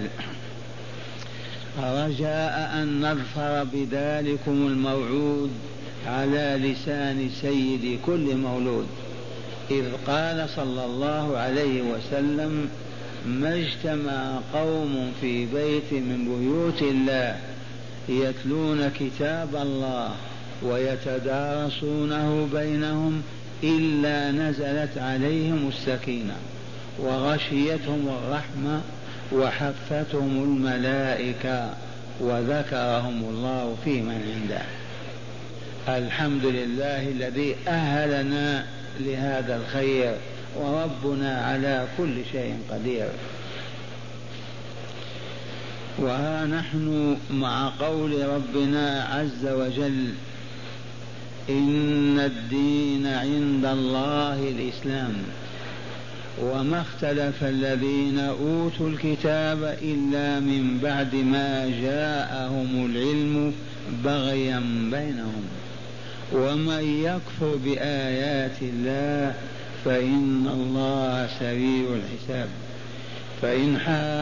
رجاء أن نظفر بذلكم الموعود على لسان سيد كل مولود، إذ قال صلى الله عليه وسلم: ما اجتمع قوم في بيت من بيوت الله يتلون كتاب الله ويتدارسونه بينهم إلا نزلت عليهم السكينة وغشيتهم الرحمة وحفتهم الملائكة وذكرهم الله في من عنده. الحمد لله الذي أهلنا لهذا الخير، وربنا على كل شيء قدير. وها نحن مع قول ربنا عز وجل: إن الدين عند الله الإسلام، وما اختلف الذين أوتوا الكتاب إلا من بعد ما جاءهم العلم بغيا بينهم، ومن يكفر بآيات الله فإن الله سريع الحساب. فإن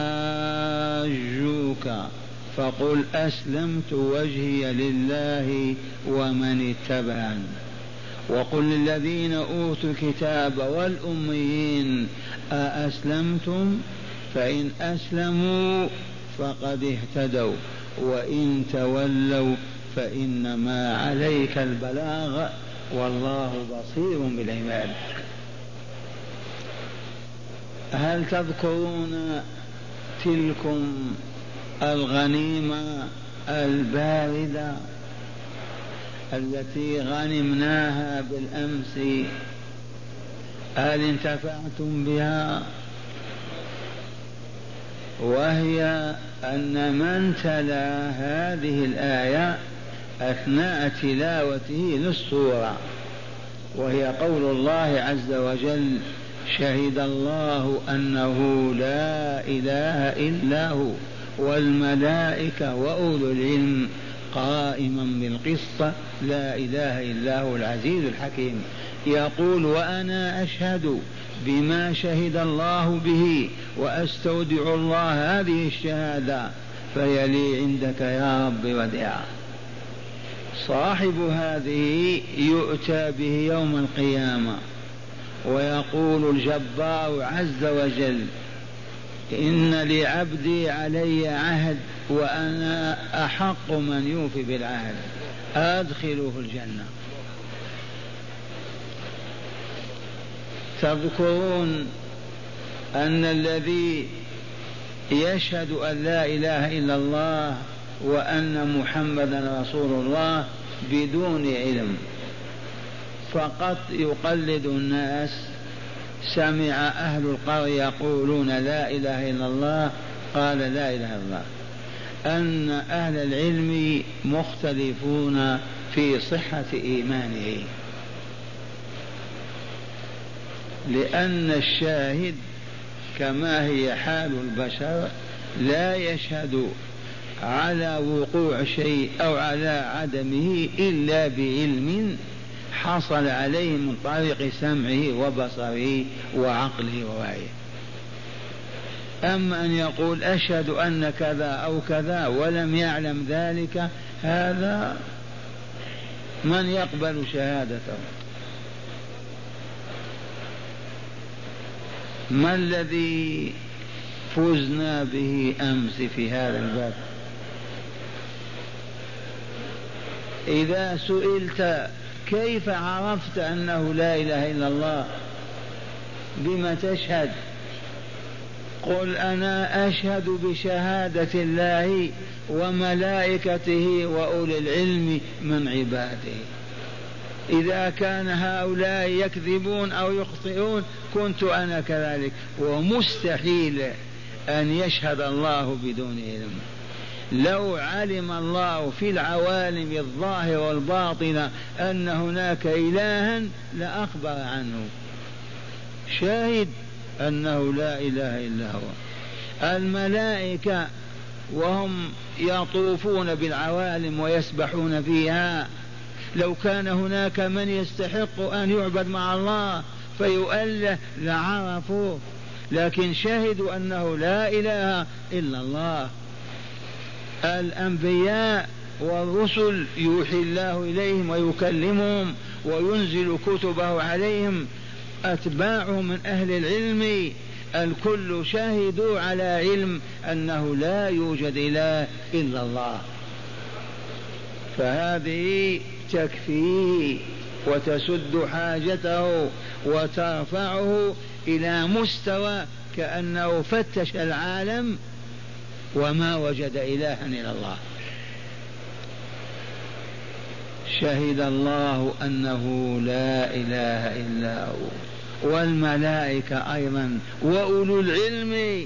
حاجوك فقل أسلمت وجهي لله ومن اتبعني، وقل للذين أوتوا الكتاب والأميين أأسلمتم؟ فإن أسلموا فقد اهتدوا، وإن تولوا فإنما عليك البلاغ والله بصير بالعباد. هل تذكرون تلكم الغنيمة الباردة التي غنمناها بالأمس؟ هل انتفعتم بها؟ وهي أن من تلا هذه الآية أثناء تلاوته للسورة، وهي قول الله عز وجل: شهد الله أنه لا إله إلا هو والملائكة وأولو العلم قائما بالقسط لا إله إلا هو العزيز الحكيم. يقول: وأنا أشهد بما شهد الله به وأستودع الله هذه الشهادة فهي لي عندك يا رب وديعا. صاحب هذه يؤتى به يوم القيامة ويقول الجبار عز وجل: إن لعبدي علي عهد وأنا أحق من يوفي بالعهد، أدخله الجنة. تذكرون أن الذي يشهد أن لا إله إلا الله وأن محمدا رسول الله بدون علم، فقط يقلد الناس، سمع أهل القرية يقولون لا إله إلا الله قال لا إله إلا الله. أن أهل العلم مختلفون في صحة إيمانه، لأن الشاهد كما هي حال البشر لا يشهد على وقوع شيء أو على عدمه إلا بعلم حصل عليه من طريق سمعه وبصره وعقله ووعيه. أما أن يقول أشهد أن كذا أو كذا ولم يعلم ذلك، هذا من يقبل شهادته؟ ما الذي فزنا به أمس في هذا الباب؟ إذا سئلت كيف عرفت أنه لا إله إلا الله بما تشهد؟ قل أنا أشهد بشهادة الله وملائكته وأولي العلم من عباده. إذا كان هؤلاء يكذبون أو يخطئون كنت أنا كذلك، ومستحيل أن يشهد الله بدون علم. لو علم الله في العوالم الظاهرة والباطنة أن هناك إلها لأخبر عنه، شاهد أنه لا إله إلا هو. الملائكة وهم يطوفون بالعوالم ويسبحون فيها، لو كان هناك من يستحق أن يعبد مع الله فيؤله لعرفوه، لكن شهدوا أنه لا إله إلا الله. الأنبياء والرسل يوحي الله إليهم ويكلمهم وينزل كتبه عليهم، أتباعهم من أهل العلم الكل شاهدوا على علم أنه لا يوجد إله إلا الله. فهذه تكفيه وتسد حاجته وترفعه إلى مستوى كأنه فتش العالم وما وجد إلها إلا الله. شهد الله أنه لا إله إلا هو، والملائكة أيضا وأولو العلم.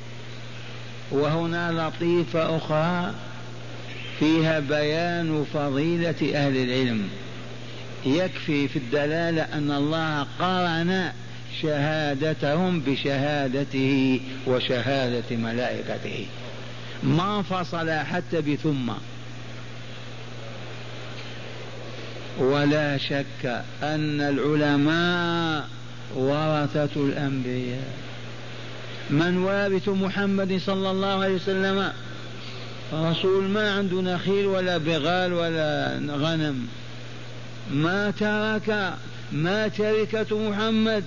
وهنا لطيفة أخرى فيها بيان فضيلة أهل العلم. يكفي في الدلالة أن الله قارن شهادتهم بشهادته وشهادة ملائكته، ما فصل حتى بثم. ولا شك أن العلماء ورثة الأنبياء. من وارث محمد صلى الله عليه وسلم؟ رسول ما عنده نخيل ولا بغال ولا غنم، ما ترك، ما تركة محمد.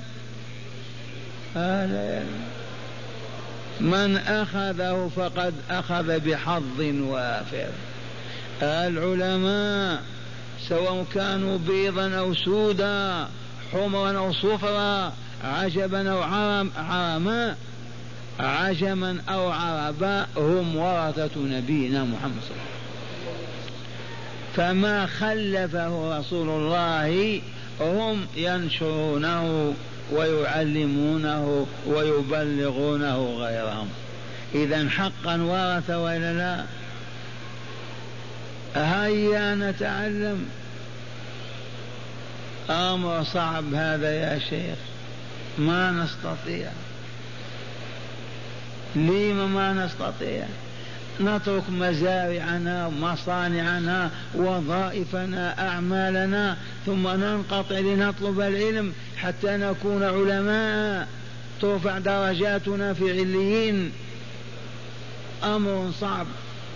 من أخذه فقد أخذ بحظ وافر. العلماء سواء كانوا بيضا أو سودا، حمرا أو صفرا، عجبا أو عرما، عجما أو عربا، هم ورثة نبينا محمد صلى الله عليه وسلم. فما خلفه رسول الله هم ينشرونه ويعلمونه ويبلغونه غيرهم. إذن حقا ورث وإلا لا؟ هيا نتعلم. أمر صعب هذا يا شيخ، ما نستطيع. لما ما نستطيع؟ نترك مزارعنا ومصانعنا وظائفنا أعمالنا ثم ننقطع لنطلب العلم حتى نكون علماء ترفع درجاتنا في عليين؟ أمر صعب.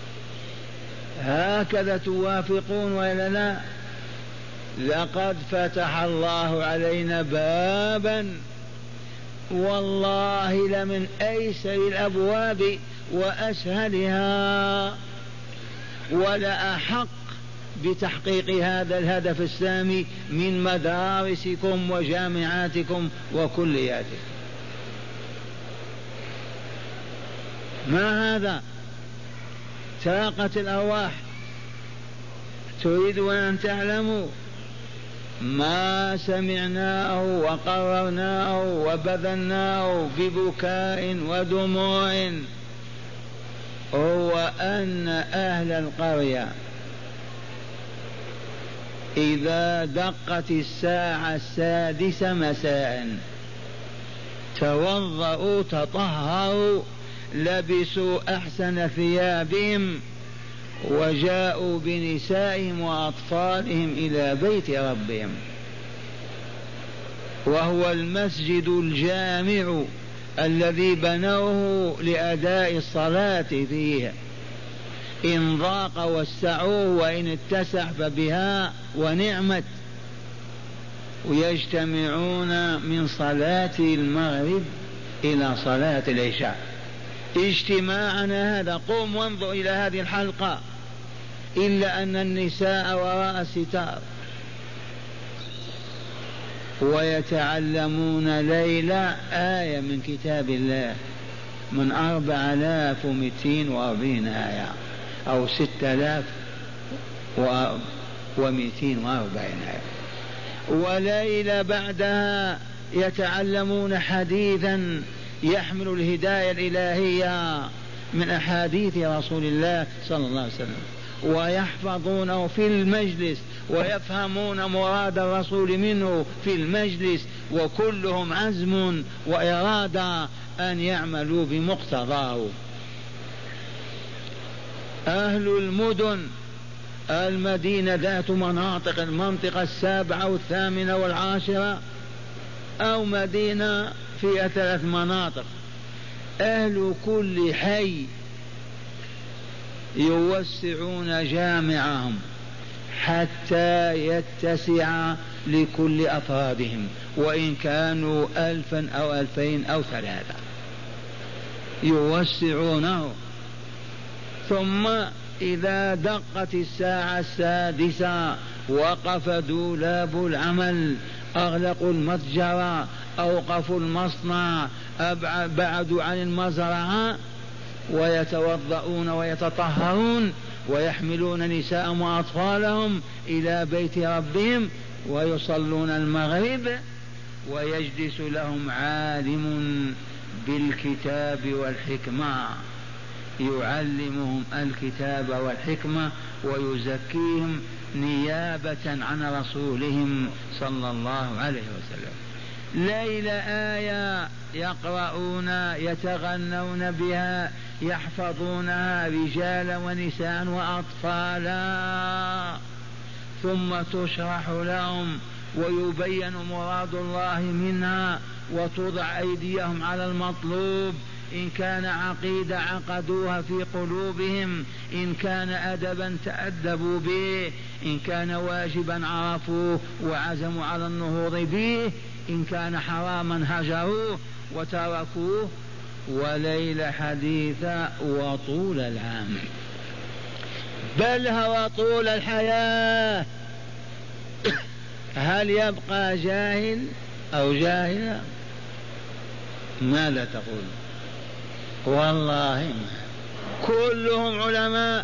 هكذا توافقون وإلا لا؟ لقد فتح الله علينا بابا والله لمن أيسر الأبواب وأسهلها، ولأحق بتحقيق هذا الهدف السامي من مدارسكم وجامعاتكم وكلياتكم. ما هذا؟ ساقة الأرواح. تريدون أن تعلموا ما سمعناه وقررناه وبذلناه ببكاء ودموع، هو أن أهل القرية إذا دقت الساعة 6 مساء توضأوا تطهروا لبسوا أحسن ثيابهم وجاءوا بنسائهم وأطفالهم إلى بيت ربهم وهو المسجد الجامع الذي بنوه لأداء الصلاة فيه، إن ضاق وسعوه وإن اتسع فبها ونعمت. ويجتمعون من صلاة المغرب إلى صلاة العشاء. اجتماعنا هذا، قم وانظر إلى هذه الحلقة، إلا أن النساء وراء الستار. ويتعلمون ليلة آية من كتاب الله من 4240 آية أو 6240 آية، وليلة بعدها يتعلمون حديثا يحمل الهداية الإلهية من أحاديث رسول الله صلى الله عليه وسلم، ويحفظونه في المجلس ويفهمون مراد الرسول منه في المجلس، وكلهم عزم وإرادة أن يعملوا بمقتضاه. أهل المدن، المدينة ذات مناطق، المنطقة 7 و8 و10، أو مدينة فيها 3 مناطق، أهل كل حي يوسعون جامعهم حتى يتسع لكل أفرادهم، وإن كانوا 1000 أو 2000 أو 3 يوسعونه. ثم إذا دقت الساعة 6 وقف دولاب العمل، أغلقوا المتجر، أوقفوا المصنع، بعدوا عن المزرعة، ويتوضؤون ويتطهرون ويحملون نساءهم وأطفالهم إلى بيت ربهم ويصلون المغرب، ويجلس لهم عالم بالكتاب والحكمة يعلمهم الكتاب والحكمة ويزكيهم نيابة عن رسولهم صلى الله عليه وسلم. ليلة آية يقرؤون يتغنون بها، يحفظونها رجالا ونساء وأطفالا، ثم تشرح لهم ويبين مراد الله منها، وتوضع أيديهم على المطلوب، إن كان عقيدة عقدوها في قلوبهم، إن كان أدبا تأدبوا به، إن كان واجبا عرفوه وعزموا على النهوض به، إن كان حراما هجروه وتركوه. وليل حديثة وطول العام، بل هو طول الحياة. هل يبقى جاهل أو جاهلة؟ ماذا تقول؟ والله ما كلهم علماء.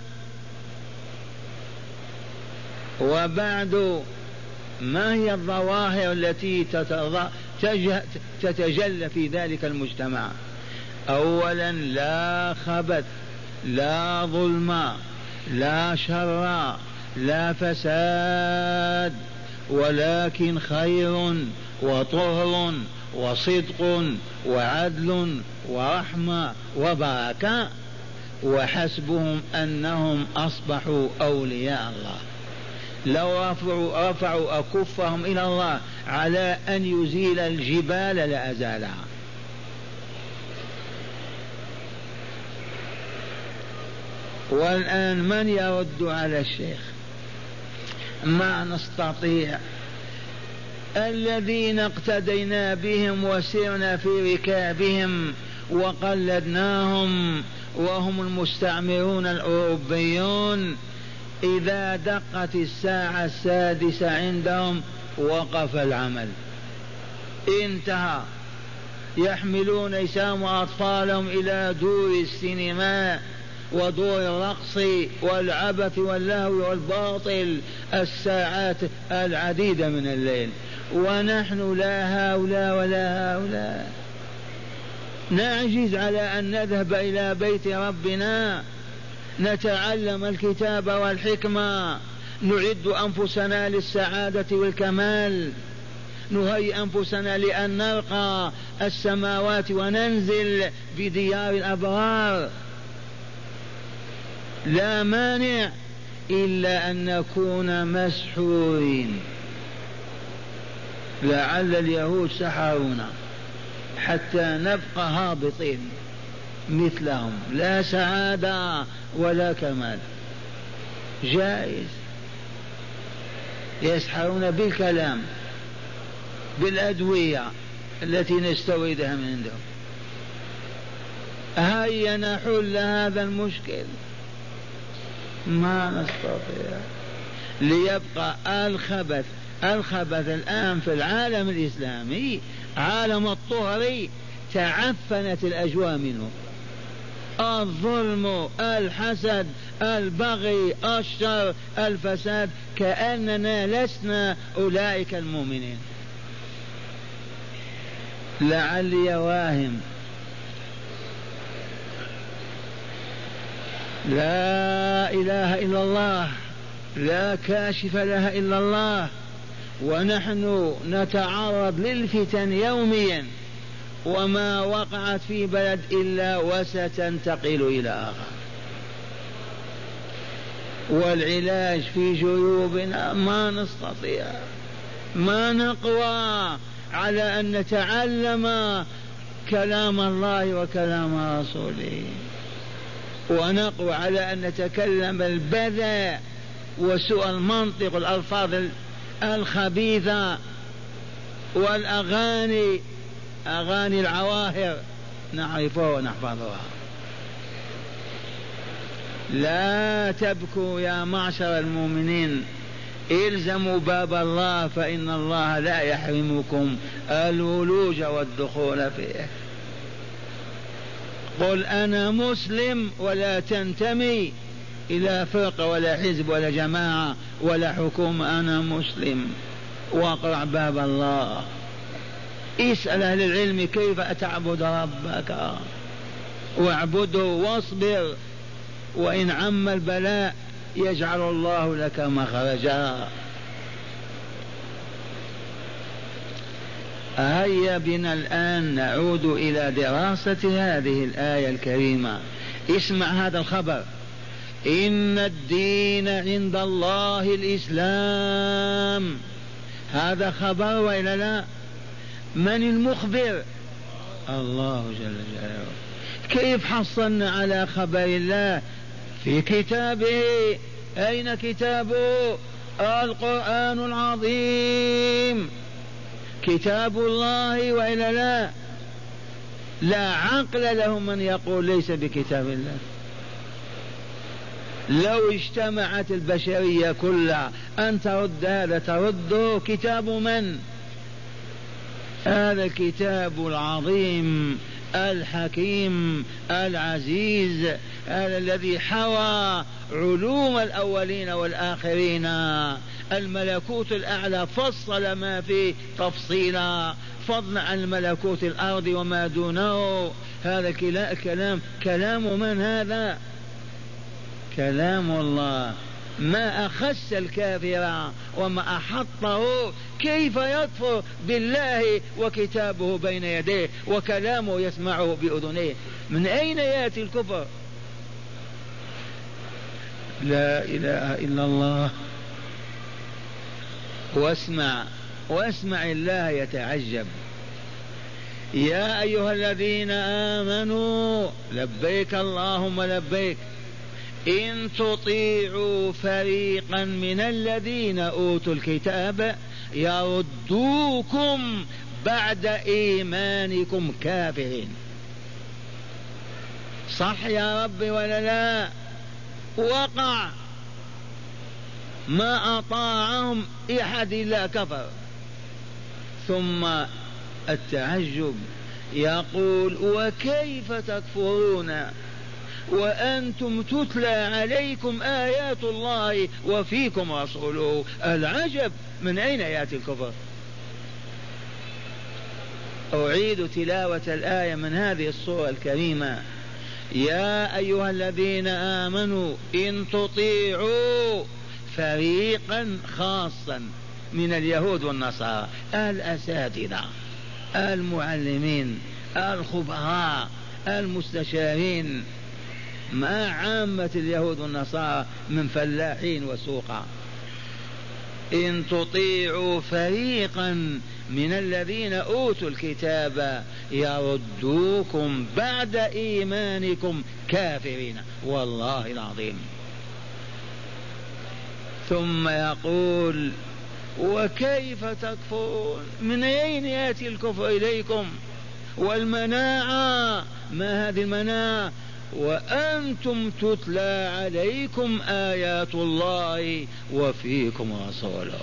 وبعد، ما هي الظواهر التي تتجلى في ذلك المجتمع؟ أولا لا خبث، لا ظلم، لا شر، لا فساد، ولكن خير وطهر وصدق وعدل ورحمة وبركة، وحسبهم أنهم أصبحوا أولياء الله. لو رفعوا أكفهم إلى الله على أن يزيل الجبال لأزالها. والآن من يرد على الشيخ؟ ما نستطيع. الذين اقتدينا بهم وسرنا في ركابهم وقلدناهم وهم المستعمرون الأوروبيون، إذا دقت الساعة 6 عندهم وقف العمل، انتهى. يحملون نساءهم وأطفالهم إلى دور السينما ودور الرقص والعبث واللهو والباطل الساعات العديدة من الليل، ونحن لا هؤلاء ولا هؤلاء. نعجز على أن نذهب إلى بيت ربنا نتعلم الكتاب والحكمة، نعد أنفسنا للسعادة والكمال، نهيئ أنفسنا لأن نرقى السماوات وننزل بديار الأبرار. لا مانع إلا أن نكون مسحورين، لعل اليهود سحرونا حتى نبقى هابطين مثلهم، لا سعادة ولا كمال. جائز، يسحرون بالكلام، بالأدوية التي نستوردها من عندهم. هيا نحل هذا المشكل، ما نستطيع. ليبقى الخبث الآن في العالم الإسلامي، عالم الطهر، تعفنت الأجواء منه، الظلم، الحسد، البغي، الشر، الفساد، كأننا لسنا أولئك المؤمنين. لعلي واهم، لا إله إلا الله، لا كاشف لها إلا الله، ونحن نتعرض للفتن يوميا، وما وقعت في بلد إلا وستنتقل إلى آخر. والعلاج في جيوبنا، ما نستطيع، ما نقوى على أن نتعلم كلام الله وكلام رسوله، ونقوى على أن نتكلم البذاء وسوء المنطق والألفاظ الخبيثة والأغاني، أغاني العواهر نعرفها ونحفظها. لا تبكوا يا معشر المؤمنين، الزموا باب الله، فإن الله لا يحرمكم الولوج والدخول فيه. قل أنا مسلم، ولا تنتمي إلى فرقة ولا حزب ولا جماعة ولا حكومة، أنا مسلم، واقرع باب الله. اسأل أهل العلم كيف تعبد ربك، واعبده واصبر، وإن عم البلاء يجعل الله لك مخرجا. هيا بنا الآن نعود إلى دراسة هذه الآية الكريمة. اسمع هذا الخبر: إن الدين عند الله الإسلام. هذا خبر وإلا لا؟ من المخبر؟ الله جل جلاله. كيف حصلنا على خبر الله؟ في كتابه. أين كتابه؟ القرآن العظيم، كتاب الله وإلا لا؟ لا عقل لهم من يقول ليس بكتاب الله. لو اجتمعت البشرية كلها أن ترد هذا، ترد كتاب من؟ هذا الكتاب العظيم الحكيم العزيز، هذا الذي حوى علوم الأولين والآخرين، الملكوت الأعلى فصل ما فيه تفصيلا، فضلا عن الملكوت الأرض وما دونه. هذا كلام من هذا؟ كلام الله. ما أخس الكافر وما أحطه، كيف يكفر بالله وكتابه بين يديه وكلامه يسمعه بأذنيه؟ من أين يأتي الكفر؟ لا إله إلا الله. واسمع الله يتعجب: يا أيها الذين آمنوا لبيك اللهم لبيك إن تطيعوا فريقا من الذين أوتوا الكتاب يردوكم بعد إيمانكم كافرين. صح يا رب ولا لا؟ وقع، ما أطاعهم أحد إلا كفر. ثم التعجب يقول: وكيف تكفرون وأنتم تتلى عليكم آيات الله وفيكم رسوله؟ العجب، من أين يأتي الكفر؟ أعيد تلاوة الآية من هذه السورة الكريمة: يا أيها الذين آمنوا إن تطيعوا فريقا خاصا من اليهود والنصارى، الأساتذة، المعلمين، الخبراء، المستشارين، ما عامة اليهود والنصارى من فلاحين وسوقا. إن تطيعوا فريقا من الذين أوتوا الكتاب يردوكم بعد إيمانكم كافرين، والله العظيم. ثم يقول وكيف تكفرون؟ من أين يأتي الكفر إليكم؟ والمناعة، ما هذه المناعة وأنتم تتلى عليكم آيات الله وفيكم رسوله؟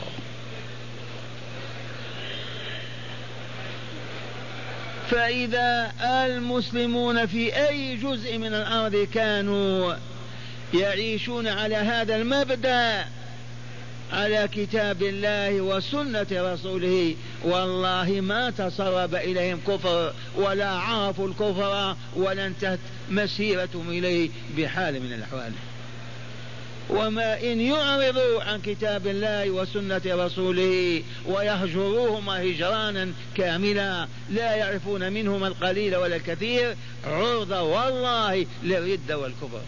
فإذا المسلمون في أي جزء من الأرض كانوا يعيشون على هذا المبدأ، على كتاب الله وسنة رسوله، والله ما تسرب إليهم كفر ولا عرفوا الكفر ولا انتهت مسيرتهم إليه بحال من الأحوال. وما إن يعرضوا عن كتاب الله وسنة رسوله ويهجروهما هجرانا كاملا لا يعرفون منهما القليل ولا الكثير، عرضة والله للردة والكفر.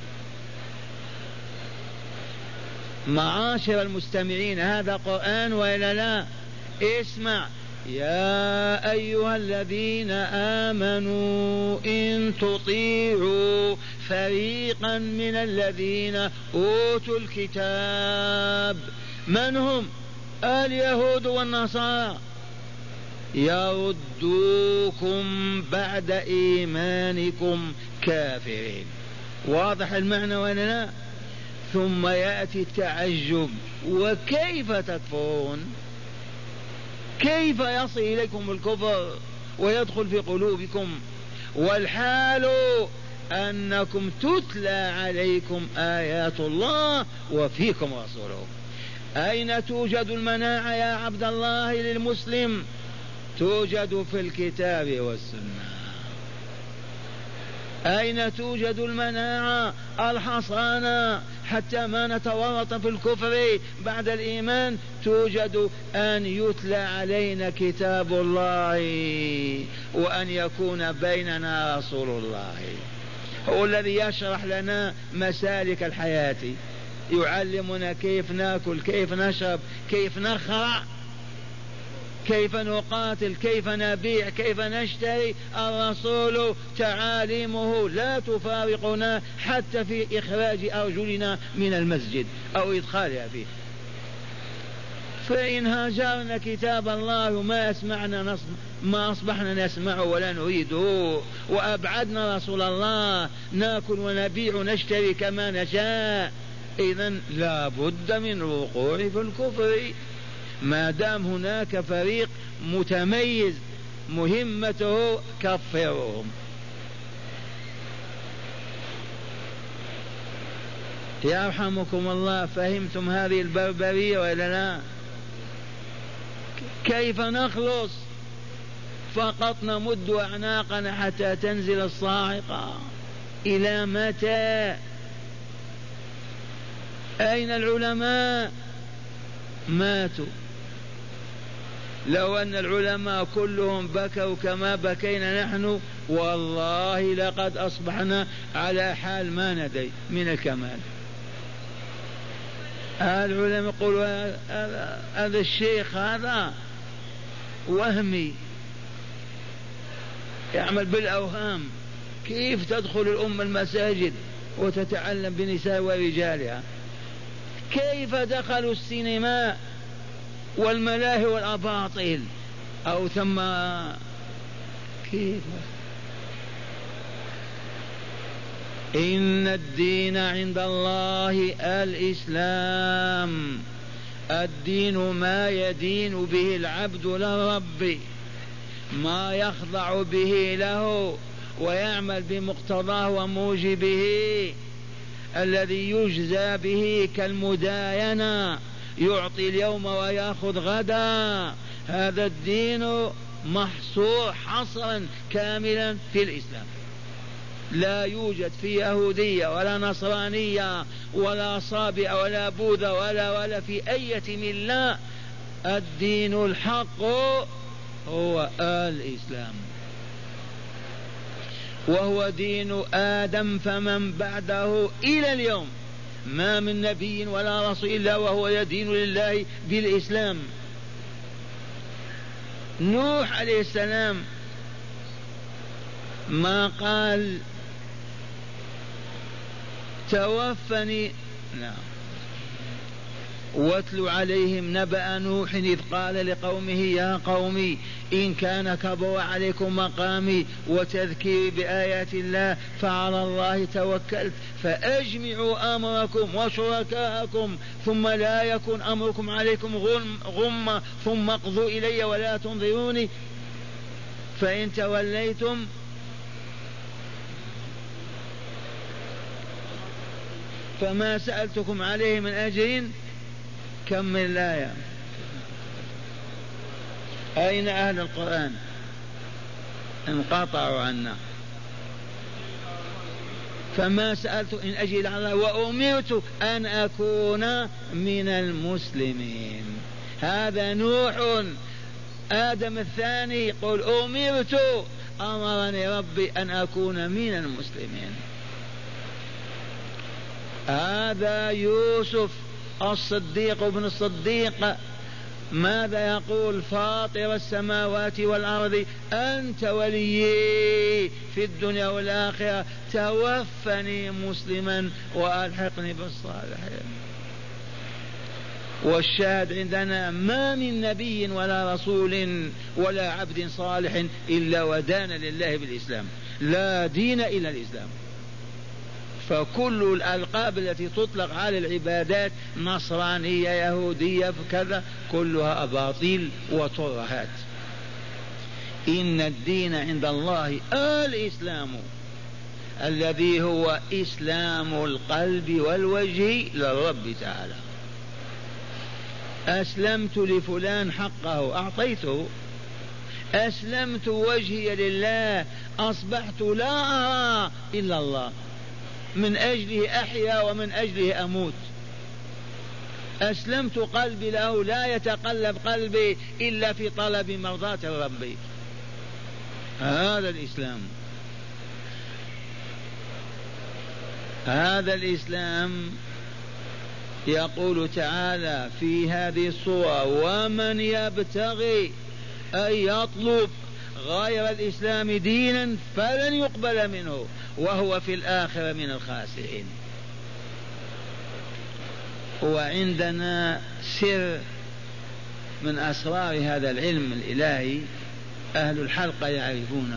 معاشر المستمعين، هذا قرآن وإلا لا؟ اسمع: يا أيها الذين آمنوا إن تطيعوا فريقا من الذين أوتوا الكتاب، من هم؟ اليهود والنصارى، يردوكم بعد إيمانكم كافرين. واضح المعنى ولا لا؟ ثم يأتي التعجب: وكيف تكفرون؟ كيف يصل إليكم الكفر ويدخل في قلوبكم والحال أنكم تتلى عليكم آيات الله وفيكم رسوله؟ أين توجد المناعة يا عبد الله للمسلم؟ توجد في الكتاب والسنة. أين توجد المناعة الحصانة حتى ما نتورط في الكفر بعد الإيمان؟ توجد أن يتلى علينا كتاب الله وأن يكون بيننا رسول الله، هو الذي يشرح لنا مسالك الحياة، يعلمنا كيف نأكل، كيف نشرب، كيف نخرع، كيف نقاتل، كيف نبيع، كيف نشتري. الرسول تعاليمه لا تفارقنا حتى في إخراج أرجلنا من المسجد أو إدخالها فيه. فإن هاجرنا كتاب الله ما أصبحنا نسمعه ولا نريده، وأبعدنا رسول الله نأكل ونبيع ونشتري كما نشاء، إذن لا بد من الوقوع في الكفر. ما دام هناك فريق متميز مهمته كفرهم. يرحمكم الله، فهمتم هذه البربرية ولا لا؟ كيف نخلص؟ فقط نمد أعناقنا حتى تنزل الصاعقة. إلى متى؟ أين العلماء؟ ماتوا. لو أن العلماء كلهم بكوا كما بكينا نحن، والله لقد أصبحنا على حال ما ندري من الكمال. العلماء يقولوا هذا الشيخ هذا وهمي يعمل بالأوهام. كيف تدخل الأمة المساجد وتتعلم بنساء ورجالها؟ كيف دخلوا السينما والملاهي والأباطيل أو ثم كيف؟ إن الدين عند الله الإسلام. الدين ما يدين به العبد للرب، ما يخضع به له ويعمل بمقتضاه وموجبه، الذي يجزى به كالمداينة، يعطي اليوم ويأخذ غدا. هذا الدين محصور حصرا كاملا في الإسلام، لا يوجد في يهودية ولا نصرانية ولا صابئة ولا بوذا ولا في أي ملة. الدين الحق هو الإسلام، وهو دين آدم فمن بعده إلى اليوم. ما من نبي ولا رسول إلا وهو يدين لله بالإسلام. نوح عليه السلام ما قال توفني؟ نعم. واتل عليهم نبأ نوح إذ قال لقومه يا قوم إن كان كبر عليكم مقامي وتذكيري بآيات الله فعلى الله توكلت فأجمعوا أمركم وشركاءكم ثم لا يكن أمركم عليكم غمة ثم اقضوا إلي ولا تنظروني فإن توليتم فما سألتكم عليه من أجر. كمل الآية. أين أهل القرآن؟ انقطعوا عنا. فما سألت إن أجل على الله وأمرت أن أكون من المسلمين. هذا نوح. آدم الثاني يقول أمرت، أمرني ربي أن أكون من المسلمين. هذا يوسف الصديق ابن الصديق ماذا يقول؟ فاطر السماوات والأرض أنت وليي في الدنيا والآخرة توفني مسلما وألحقني بالصالحين. والشاهد عندنا ما من نبي ولا رسول ولا عبد صالح إلا ودان لله بالإسلام، لا دين إلا الإسلام. فكل الألقاب التي تطلق على العبادات نصرانية يهودية كذا كلها أباطيل وترهات. إن الدين عند الله الإسلام الذي هو إسلام القلب والوجه للرب تعالى. أسلمت لفلان حقه أعطيته، أسلمت وجهي لله أصبحت لا أرى إلا الله، من أجله أحيا ومن أجله أموت. أسلمت قلبي له، لا يتقلب قلبي إلا في طلب مرضاة الرب. هذا الإسلام. هذا الإسلام يقول تعالى في هذه السورة ومن يبتغي أن يطلب غير الإسلام دينا فلن يقبل منه وهو في الآخرة من الخاسرين. وعندنا سر من أسرار هذا العلم الإلهي أهل الحلقة يعرفونه.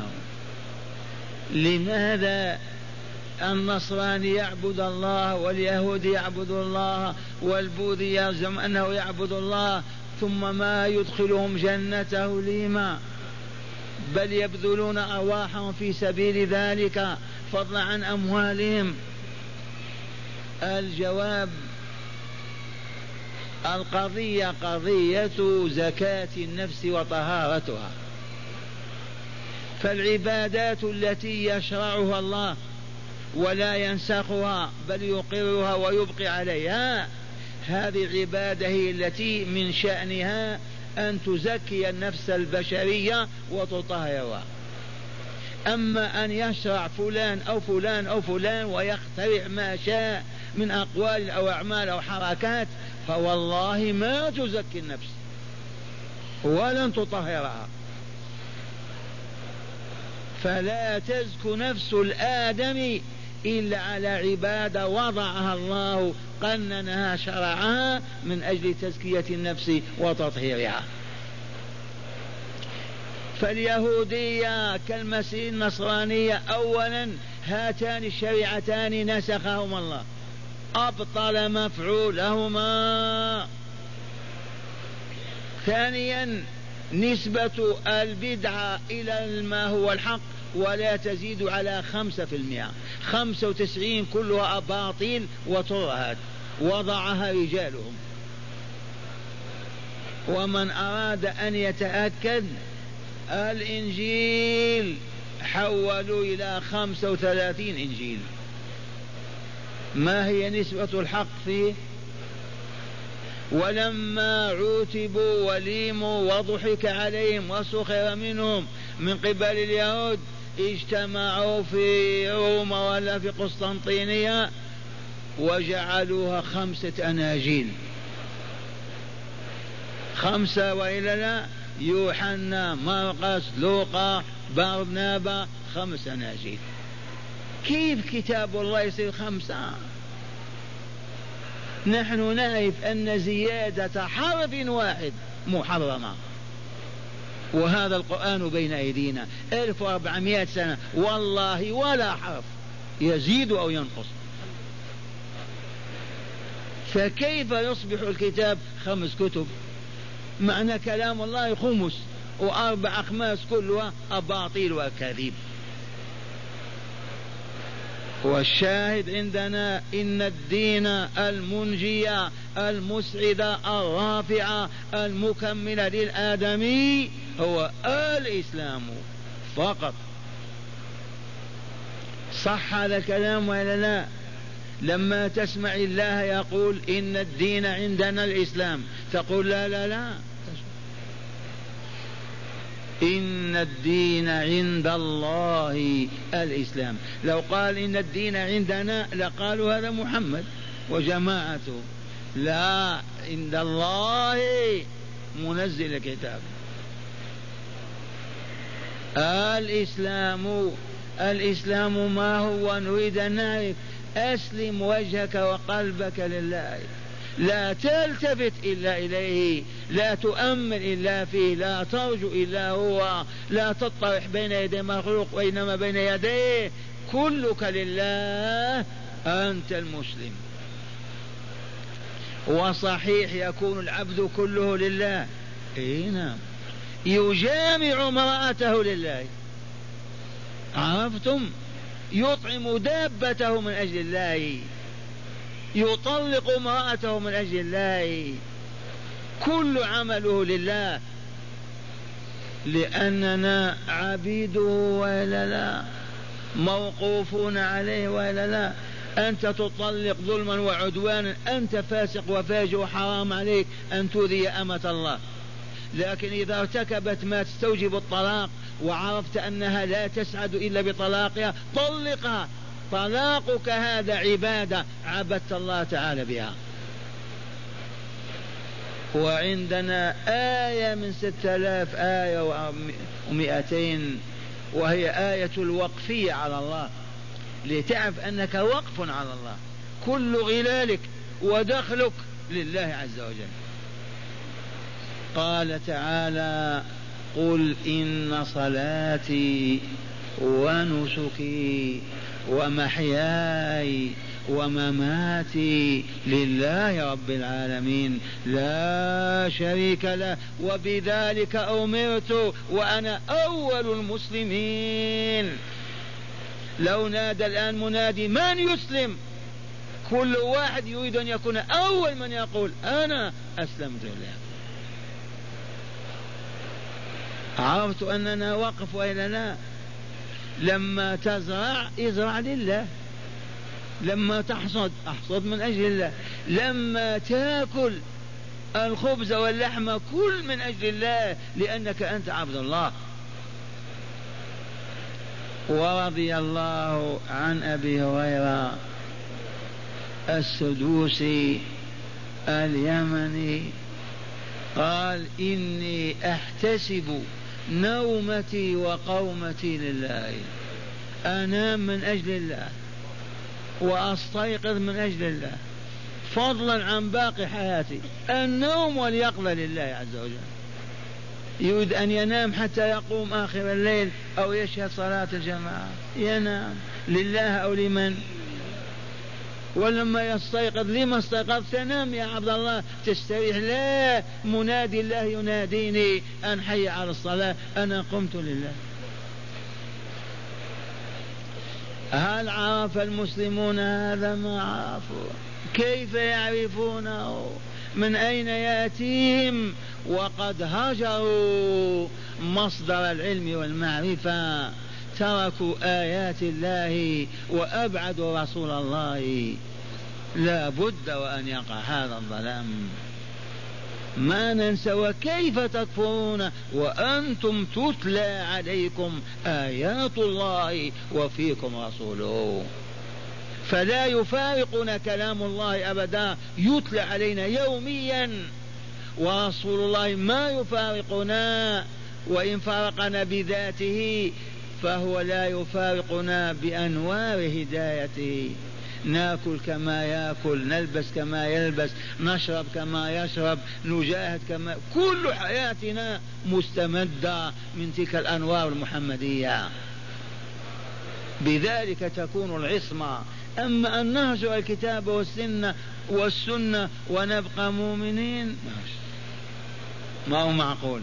لماذا النصراني يعبد الله واليهود يعبد الله والبوذي يزعم أنه يعبد الله ثم ما يدخلهم جنته؟ لما؟ بل يبذلون أرواحهم في سبيل ذلك فضلا عن أموالهم. الجواب القضية قضية زكاة النفس وطهارتها. فالعبادات التي يشرعها الله ولا ينسخها بل يقرها ويبقي عليها، هذه العبادة هي التي من شأنها أن تزكي النفس البشرية وتطهرها. أما أن يشرع فلان أو فلان أو فلان ويخترع ما شاء من أقوال أو أعمال أو حركات فوالله ما تزكي النفس ولن تطهرها. فلا تزكو نفس الآدم إلا على عبادة وضعها الله، قننها شرعها من أجل تزكية النفس وتطهيرها. فاليهودية كالمسيح النصرانية أولا هاتان الشريعتان نسخهما الله، أبطل مفعولهما. ثانيا نسبة البدعة إلى ما هو الحق ولا تزيد على 5%، 95 كلها أباطيل وترهات وضعها رجالهم. ومن أراد أن يتأكد الإنجيل حولوا إلى 35 إنجيل. ما هي نسبة الحق فيه؟ ولما عوتبوا وليموا وضحك عليهم وسخر منهم من قبل اليهود اجتمعوا في روما ولا في قسطنطينية وجعلوها 5 أناجيل، 5 وإلا لا، يوحنا، مرقس، لوقا، برنابا، 5 أناجيل. كيف كتاب الله يصير 5؟ نحن نعرف أن زيادة حرف واحد محرمة، وهذا القرآن بين أيدينا 1400 سنة والله ولا حرف يزيد أو ينقص، فكيف يصبح الكتاب 5 كتب؟ معنى كلام الله 5 و4 أخماس كلها أباطيل وأكاذيب. والشاهد عندنا إن الدين المنجية المسعدة الرافعة المكملة للآدمي هو الإسلام فقط. صح هذا الكلام ولا لا؟ لما تسمع الله يقول إن الدين عندنا الإسلام تقول لا لا لا، إن الدين عند الله الإسلام. لو قال إن الدين عندنا لقالوا هذا محمد وجماعته، لا، عند الله منزل الكتاب. الإسلام ما هو؟ نريد أن نعرف. أسلم وجهك وقلبك لله، لا تلتفت إلا إليه، لا تؤمل إلا فيه، لا ترجو إلا هو، لا تطرح بين يدي مخلوق وإنما بين يديه، كلك لله، أنت المسلم. وصحيح يكون العبد كله لله، نعم، يجامع امرأته لله، عرفتم؟ يطعم دابته من أجل الله، يطلق امرأته من أجل الله، كل عمله لله، لأننا عبيده ولا لا، موقوفون عليه ولا لا. أنت تطلق ظلما وعدوانا، أنت فاسق وفاجر وحرام عليك أن تؤذي أمة الله، لكن إذا ارتكبت ما تستوجب الطلاق وعرفت أنها لا تسعد إلا بطلاقها طلقها. طلاقك هذا عبادة عبدت الله تعالى بها. وعندنا آية من 6000 آية و200 وهي آية الوقفية على الله، لتعرف أنك وقف على الله، كل غلالك ودخلك لله عز وجل. قال تعالى: قل إن صلاتي ونسكي ومحياي ومماتي لله رب العالمين لا شريك له وبذلك أمرت وأنا أول المسلمين. لو نادى الآن منادي من يسلم، كل واحد يريد أن يكون أول من يقول أنا أسلمت لله. عرفت أننا وقف وإلا لا؟ لما تزرع ازرع لله، لما تحصد احصد من أجل الله، لما تأكل الخبز واللحم كل من أجل الله، لأنك أنت عبد الله. ورضي الله عن أبي هريرة السدوسي اليمني قال: إني أحتسب نومتي وقومتي لله، أنام من أجل الله وأستيقظ من أجل الله، فضلا عن باقي حياتي. النوم واليقظة لله عز وجل. يريد أن ينام حتى يقوم آخر الليل أو يشهد صلاة الجماعة، ينام لله أو لمن؟ ولما يستيقظ لما استيقظت؟ تنام يا عبد الله تستريح؟ لا، منادي الله يناديني أن حي على الصلاة، أنا قمت لله. هل عرف المسلمون هذا؟ ما عرفوا. كيف يعرفونه؟ من أين يأتيهم وقد هجروا مصدر العلم والمعرفة، تركوا آيات الله وأبعدوا رسول الله. لا بد وأن يقع هذا الظلام، ما ننسى. وكيف تكفرون وأنتم تتلى عليكم آيات الله وفيكم رسوله؟ فلا يفارقنا كلام الله أبدا، يتلى علينا يوميا ورسول الله ما يفارقنا، وإن فارقنا بذاته فهو لا يفارقنا بأنوار هدايته. ناكل كما ياكل، نلبس كما يلبس، نشرب كما يشرب، نجاهد كما، كل حياتنا مستمدة من تلك الأنوار المحمدية. بذلك تكون العصمة. أما أن نهجر الكتاب والسنة ونبقى مؤمنين ما هو معقول.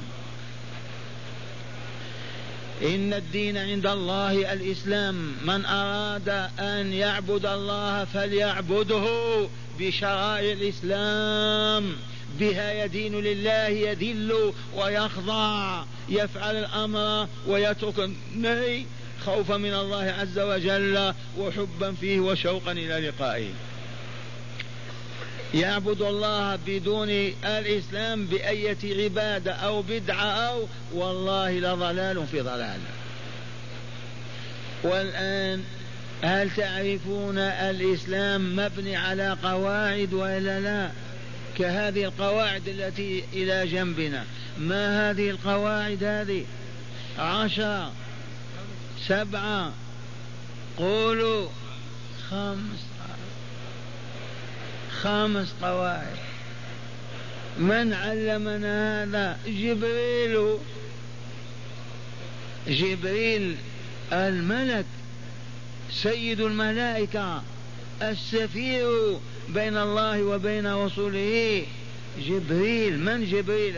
إن الدين عند الله الإسلام، من أراد أن يعبد الله فليعبده بشرائع الإسلام، بها يدين لله، يذل ويخضع، يفعل الأمر ويترك النهي خوفا من الله عز وجل وحبا فيه وشوقا إلى لقائه. يعبد الله بدون الإسلام بأية عبادة أو بدعة أو والله لضلال في ضلال. والآن هل تعرفون الإسلام مبني على قواعد ولا لا؟ كهذه القواعد التي إلى جنبنا. ما هذه القواعد؟ هذه 10 7 قولوا 5 قواعد. من علمنا هذا؟ جبريل الملك سيد الملائكة السفير بين الله وبين رسوله. جبريل. من جبريل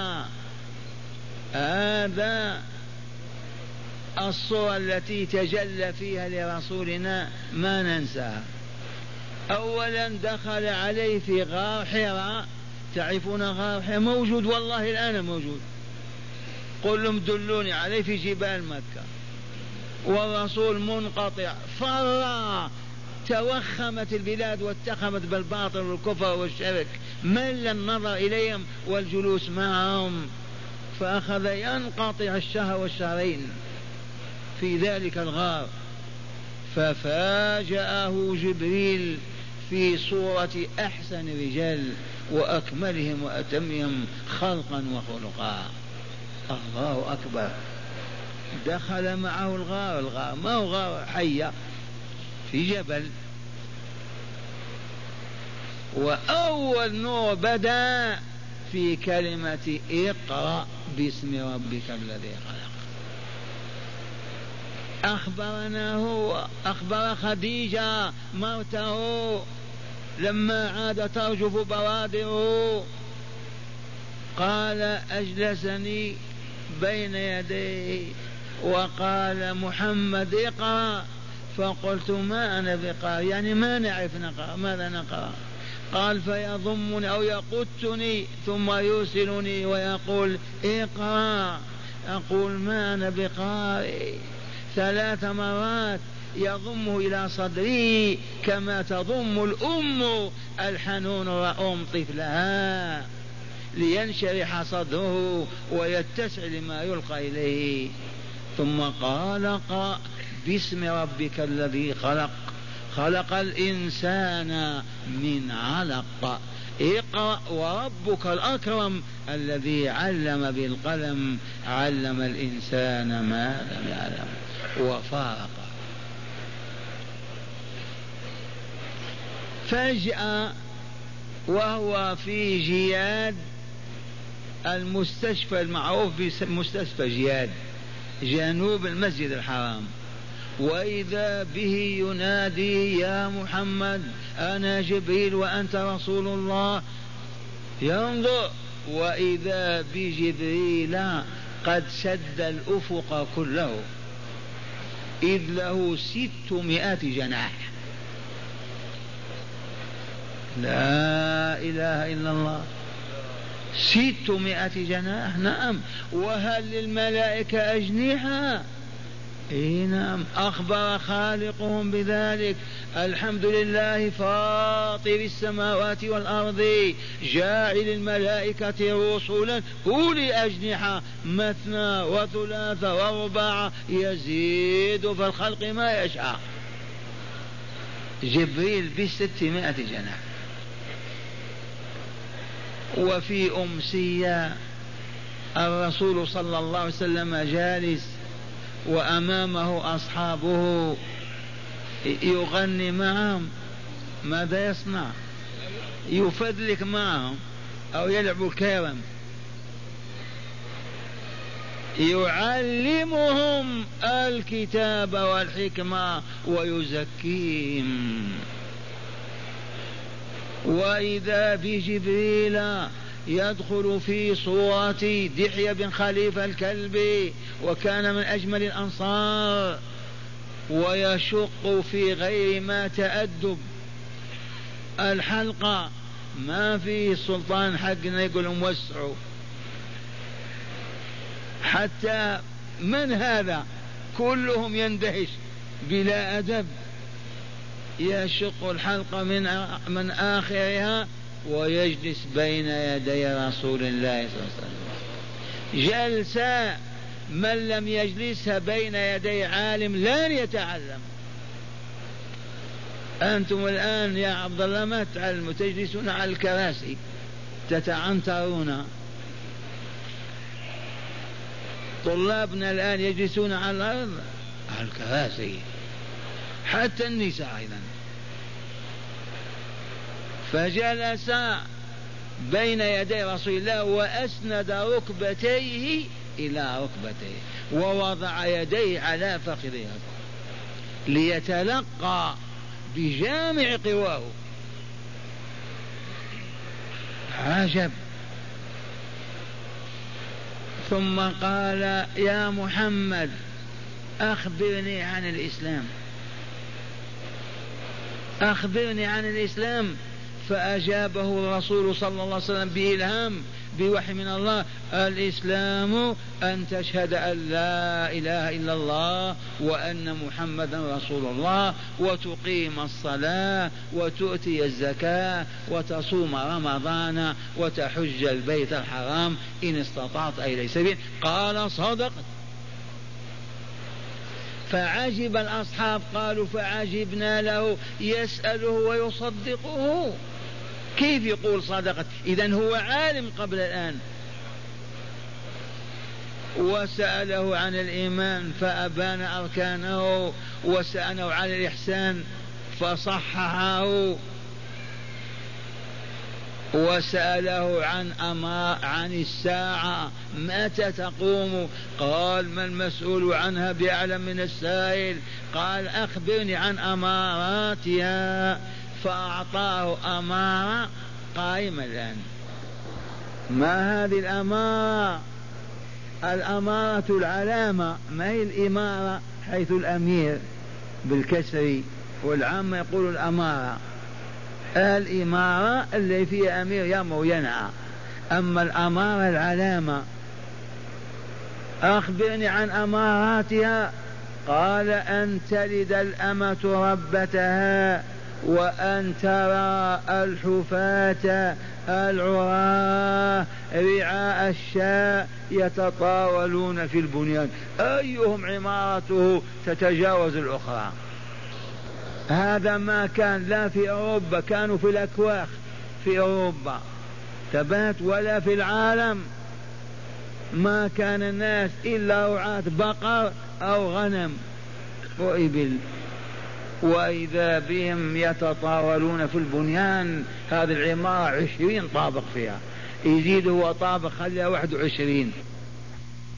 هذا الصورة التي تجلى فيها لرسولنا ما ننساها. أولا دخل عليه في غار حراء. تعرفون غار حراء؟ موجود والله الآن موجود. قل لهم دلوني عليه في جبال مكة. والرسول منقطع، فر، توخمت البلاد واتخمت بالباطل والكفر والشرك، مل النظر إليهم والجلوس معهم، فأخذ ينقطع الشهر والشهرين في ذلك الغار. ففاجأه جبريل في صورة أحسن رجال وأكملهم وأتمهم خلقا وخلقا. الله أكبر. دخل معه الغار ما هو غار حية، في جبل. وأول نور بدأ في كلمة اقرأ باسم ربك الذي خلق. أخبرنا هو، أخبر خديجة مرته لما عاد ترجف بوادره، قال أجلسني بين يديه وقال محمد اقرأ، فقلت ما أنا بقارئ، يعني ما نعرف نقرأ، ماذا نقرأ؟ قال فيضمني أو يقتني ثم يرسلني ويقول اقرأ، أقول ما أنا بقارئ. 3 مرات يضمه إلى صدري كما تضم الأم الحنون الرؤوم طفلها لينشرح صدره ويتسع لما يلقى إليه. ثم قال اقرأ باسم ربك الذي خلق، خلق الإنسان من علق، اقرأ وربك الأكرم الذي علم بالقلم، علم الإنسان ما لم يعلم. وفارق. فجأة وهو في جياد، المستشفى المعروف بمستشفى جياد جنوب المسجد الحرام، وإذا به ينادي يا محمد أنا جبريل وأنت رسول الله. ينظر وإذا بجبريل قد سد الأفق كله، إذ له 600 جناح. لا إله إلا الله. 600 جناح. نعم. وهل للملائكة أجنحة؟ إيه نعم. أخبر خالقهم بذلك. الحمد لله فاطر السماوات والأرض جاعل الملائكة رسلا أولي أجنحة مثنى وثلاث ورباع يزيد في الخلق ما يشاء. جبريل ب600 جناح. وفي أمسية الرسول صلى الله عليه وسلم جالس وأمامه أصحابه يغني معهم، ماذا يصنع؟ يفدلك معهم أو يلعب الكرم. يعلمهم الكتاب والحكمة ويزكيهم. وإذا بجبريل يدخل في صورة دحية بن خليفة الكلبي وكان من أجمل الأنصار ويشق في غير ما تأدب الحلقة، ما في سلطان حقنا يقول موسعوا، حتى من هذا كلهم يندهش بلا أدب، يشق الحلقة من آخرها ويجلس بين يدي رسول الله صلى الله عليه وسلم جلسة من لم يجلسها بين يدي عالم لن يتعلم. أنتم الآن يا عبد الله ما تعلموا، تجلسون على الكراسي تتعنترون. طلابنا الآن يجلسون على الأرض على الكراسي، حتى النساء أيضا. فجلس بين يدي رسول الله وأسند ركبتيه إلى ركبتيه ووضع يديه على فخذه ليتلقى بجامع قواه. عجب. ثم قال يا محمد أخبرني عن الإسلام، أخبرني عن الإسلام. فأجابه الرسول صلى الله عليه وسلم بإلهام بوحي من الله: الإسلام أن تشهد أن لا إله إلا الله وأن محمدا رسول الله، وتقيم الصلاة وتؤتي الزكاة وتصوم رمضان وتحج البيت الحرام إن استطعت إليه سبيل. قال صدقت. فعجب الأصحاب، قالوا فعجبنا له يسأله ويصدقه، كيف يقول صدقت؟ إذن هو عالم قبل الآن. وسأله عن الإيمان فأبان أركانه، وسأله عن الإحسان فصححه، وسأله عن الساعة متى تقوم؟ قال ما المسؤول عنها بأعلم من السائل. قال أخبرني عن أماراتها، فأعطاه أمارة قائمة الآن. ما هذه الأمارة؟ الأمارة العلامة، ما هي الإمارة؟ حيث الأمير بالكسر، والعامة يقول الأمارة. الإمارة اللي فيها أمير يأمر وينهى، أما الأمارة العلامة. أخبرني عن أماراتها. قال أن تلد الأمة ربتها، وأن ترى الحفاة العراة رعاء الشاء يتطاولون في البنيان، أيهم عمارته تتجاوز الأخرى. هذا ما كان لا في أوروبا، كانوا في الأكواخ في أوروبا تبات، ولا في العالم ما كان الناس إلا رعاة بقر أو غنم وإبل، وإذا بهم يتطاولون في البنيان. هذه العمارة 20 طابق فيها، يزيد هو طابق خليها 21.